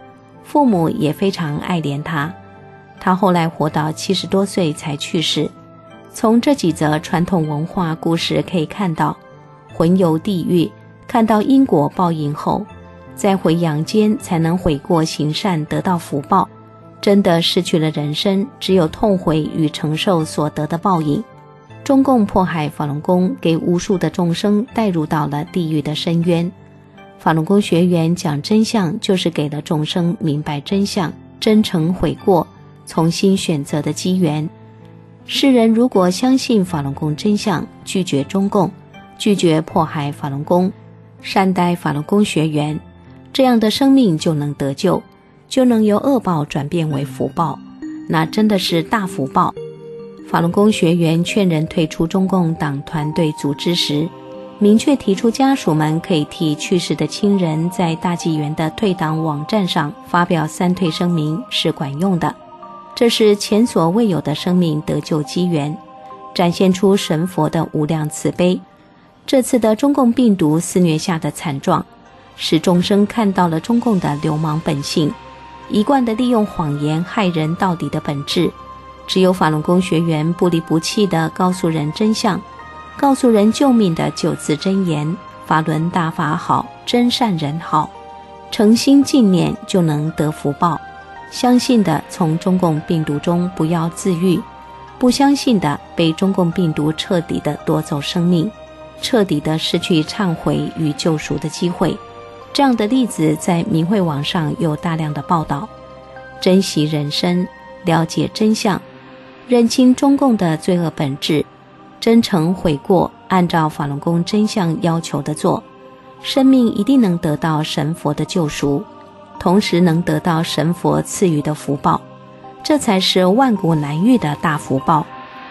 父母也非常爱怜他。他后来活到七十多岁才去世。从这几则传统文化故事可以看到，魂游地狱，看到因果报应后，再回阳间才能悔过行善，得到福报。真的失去了人生，只有痛悔与承受所得的报应。中共迫害法轮功，给无数的众生带入到了地狱的深渊。法轮功学员讲真相，就是给了众生明白真相，真诚悔过，重新选择的机缘。世人如果相信法轮功真相，拒绝中共，拒绝迫害法轮功，善待法轮功学员，这样的生命就能得救，就能由恶报转变为福报，那真的是大福报。法轮功学员劝人退出中共党团队组织时，明确提出家属们可以替去世的亲人在大纪元的退党网站上发表三退声明是管用的。这是前所未有的生命得救机缘，展现出神佛的无量慈悲。这次的中共病毒肆虐下的惨状，使众生看到了中共的流氓本性，一贯的利用谎言害人到底的本质。只有法轮功学员不离不弃地告诉人真相，告诉人救命的九字真言：法轮大法好，真善人好。诚心敬念就能得福报。相信的从中共病毒中不要自愈，不相信的被中共病毒彻底地夺走生命，彻底地失去忏悔与救赎的机会。这样的例子在明慧网上有大量的报道。珍惜人生，了解真相，认清中共的罪恶本质，真诚悔过，按照法轮功真相要求的做，生命一定能得到神佛的救赎，同时能得到神佛赐予的福报，这才是万古难遇的大福报。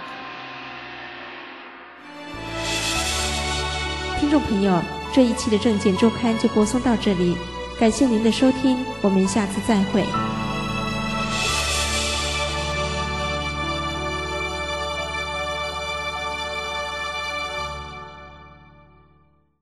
听众朋友，这一期的证件周刊就播送到这里，感谢您的收听，我们下次再会。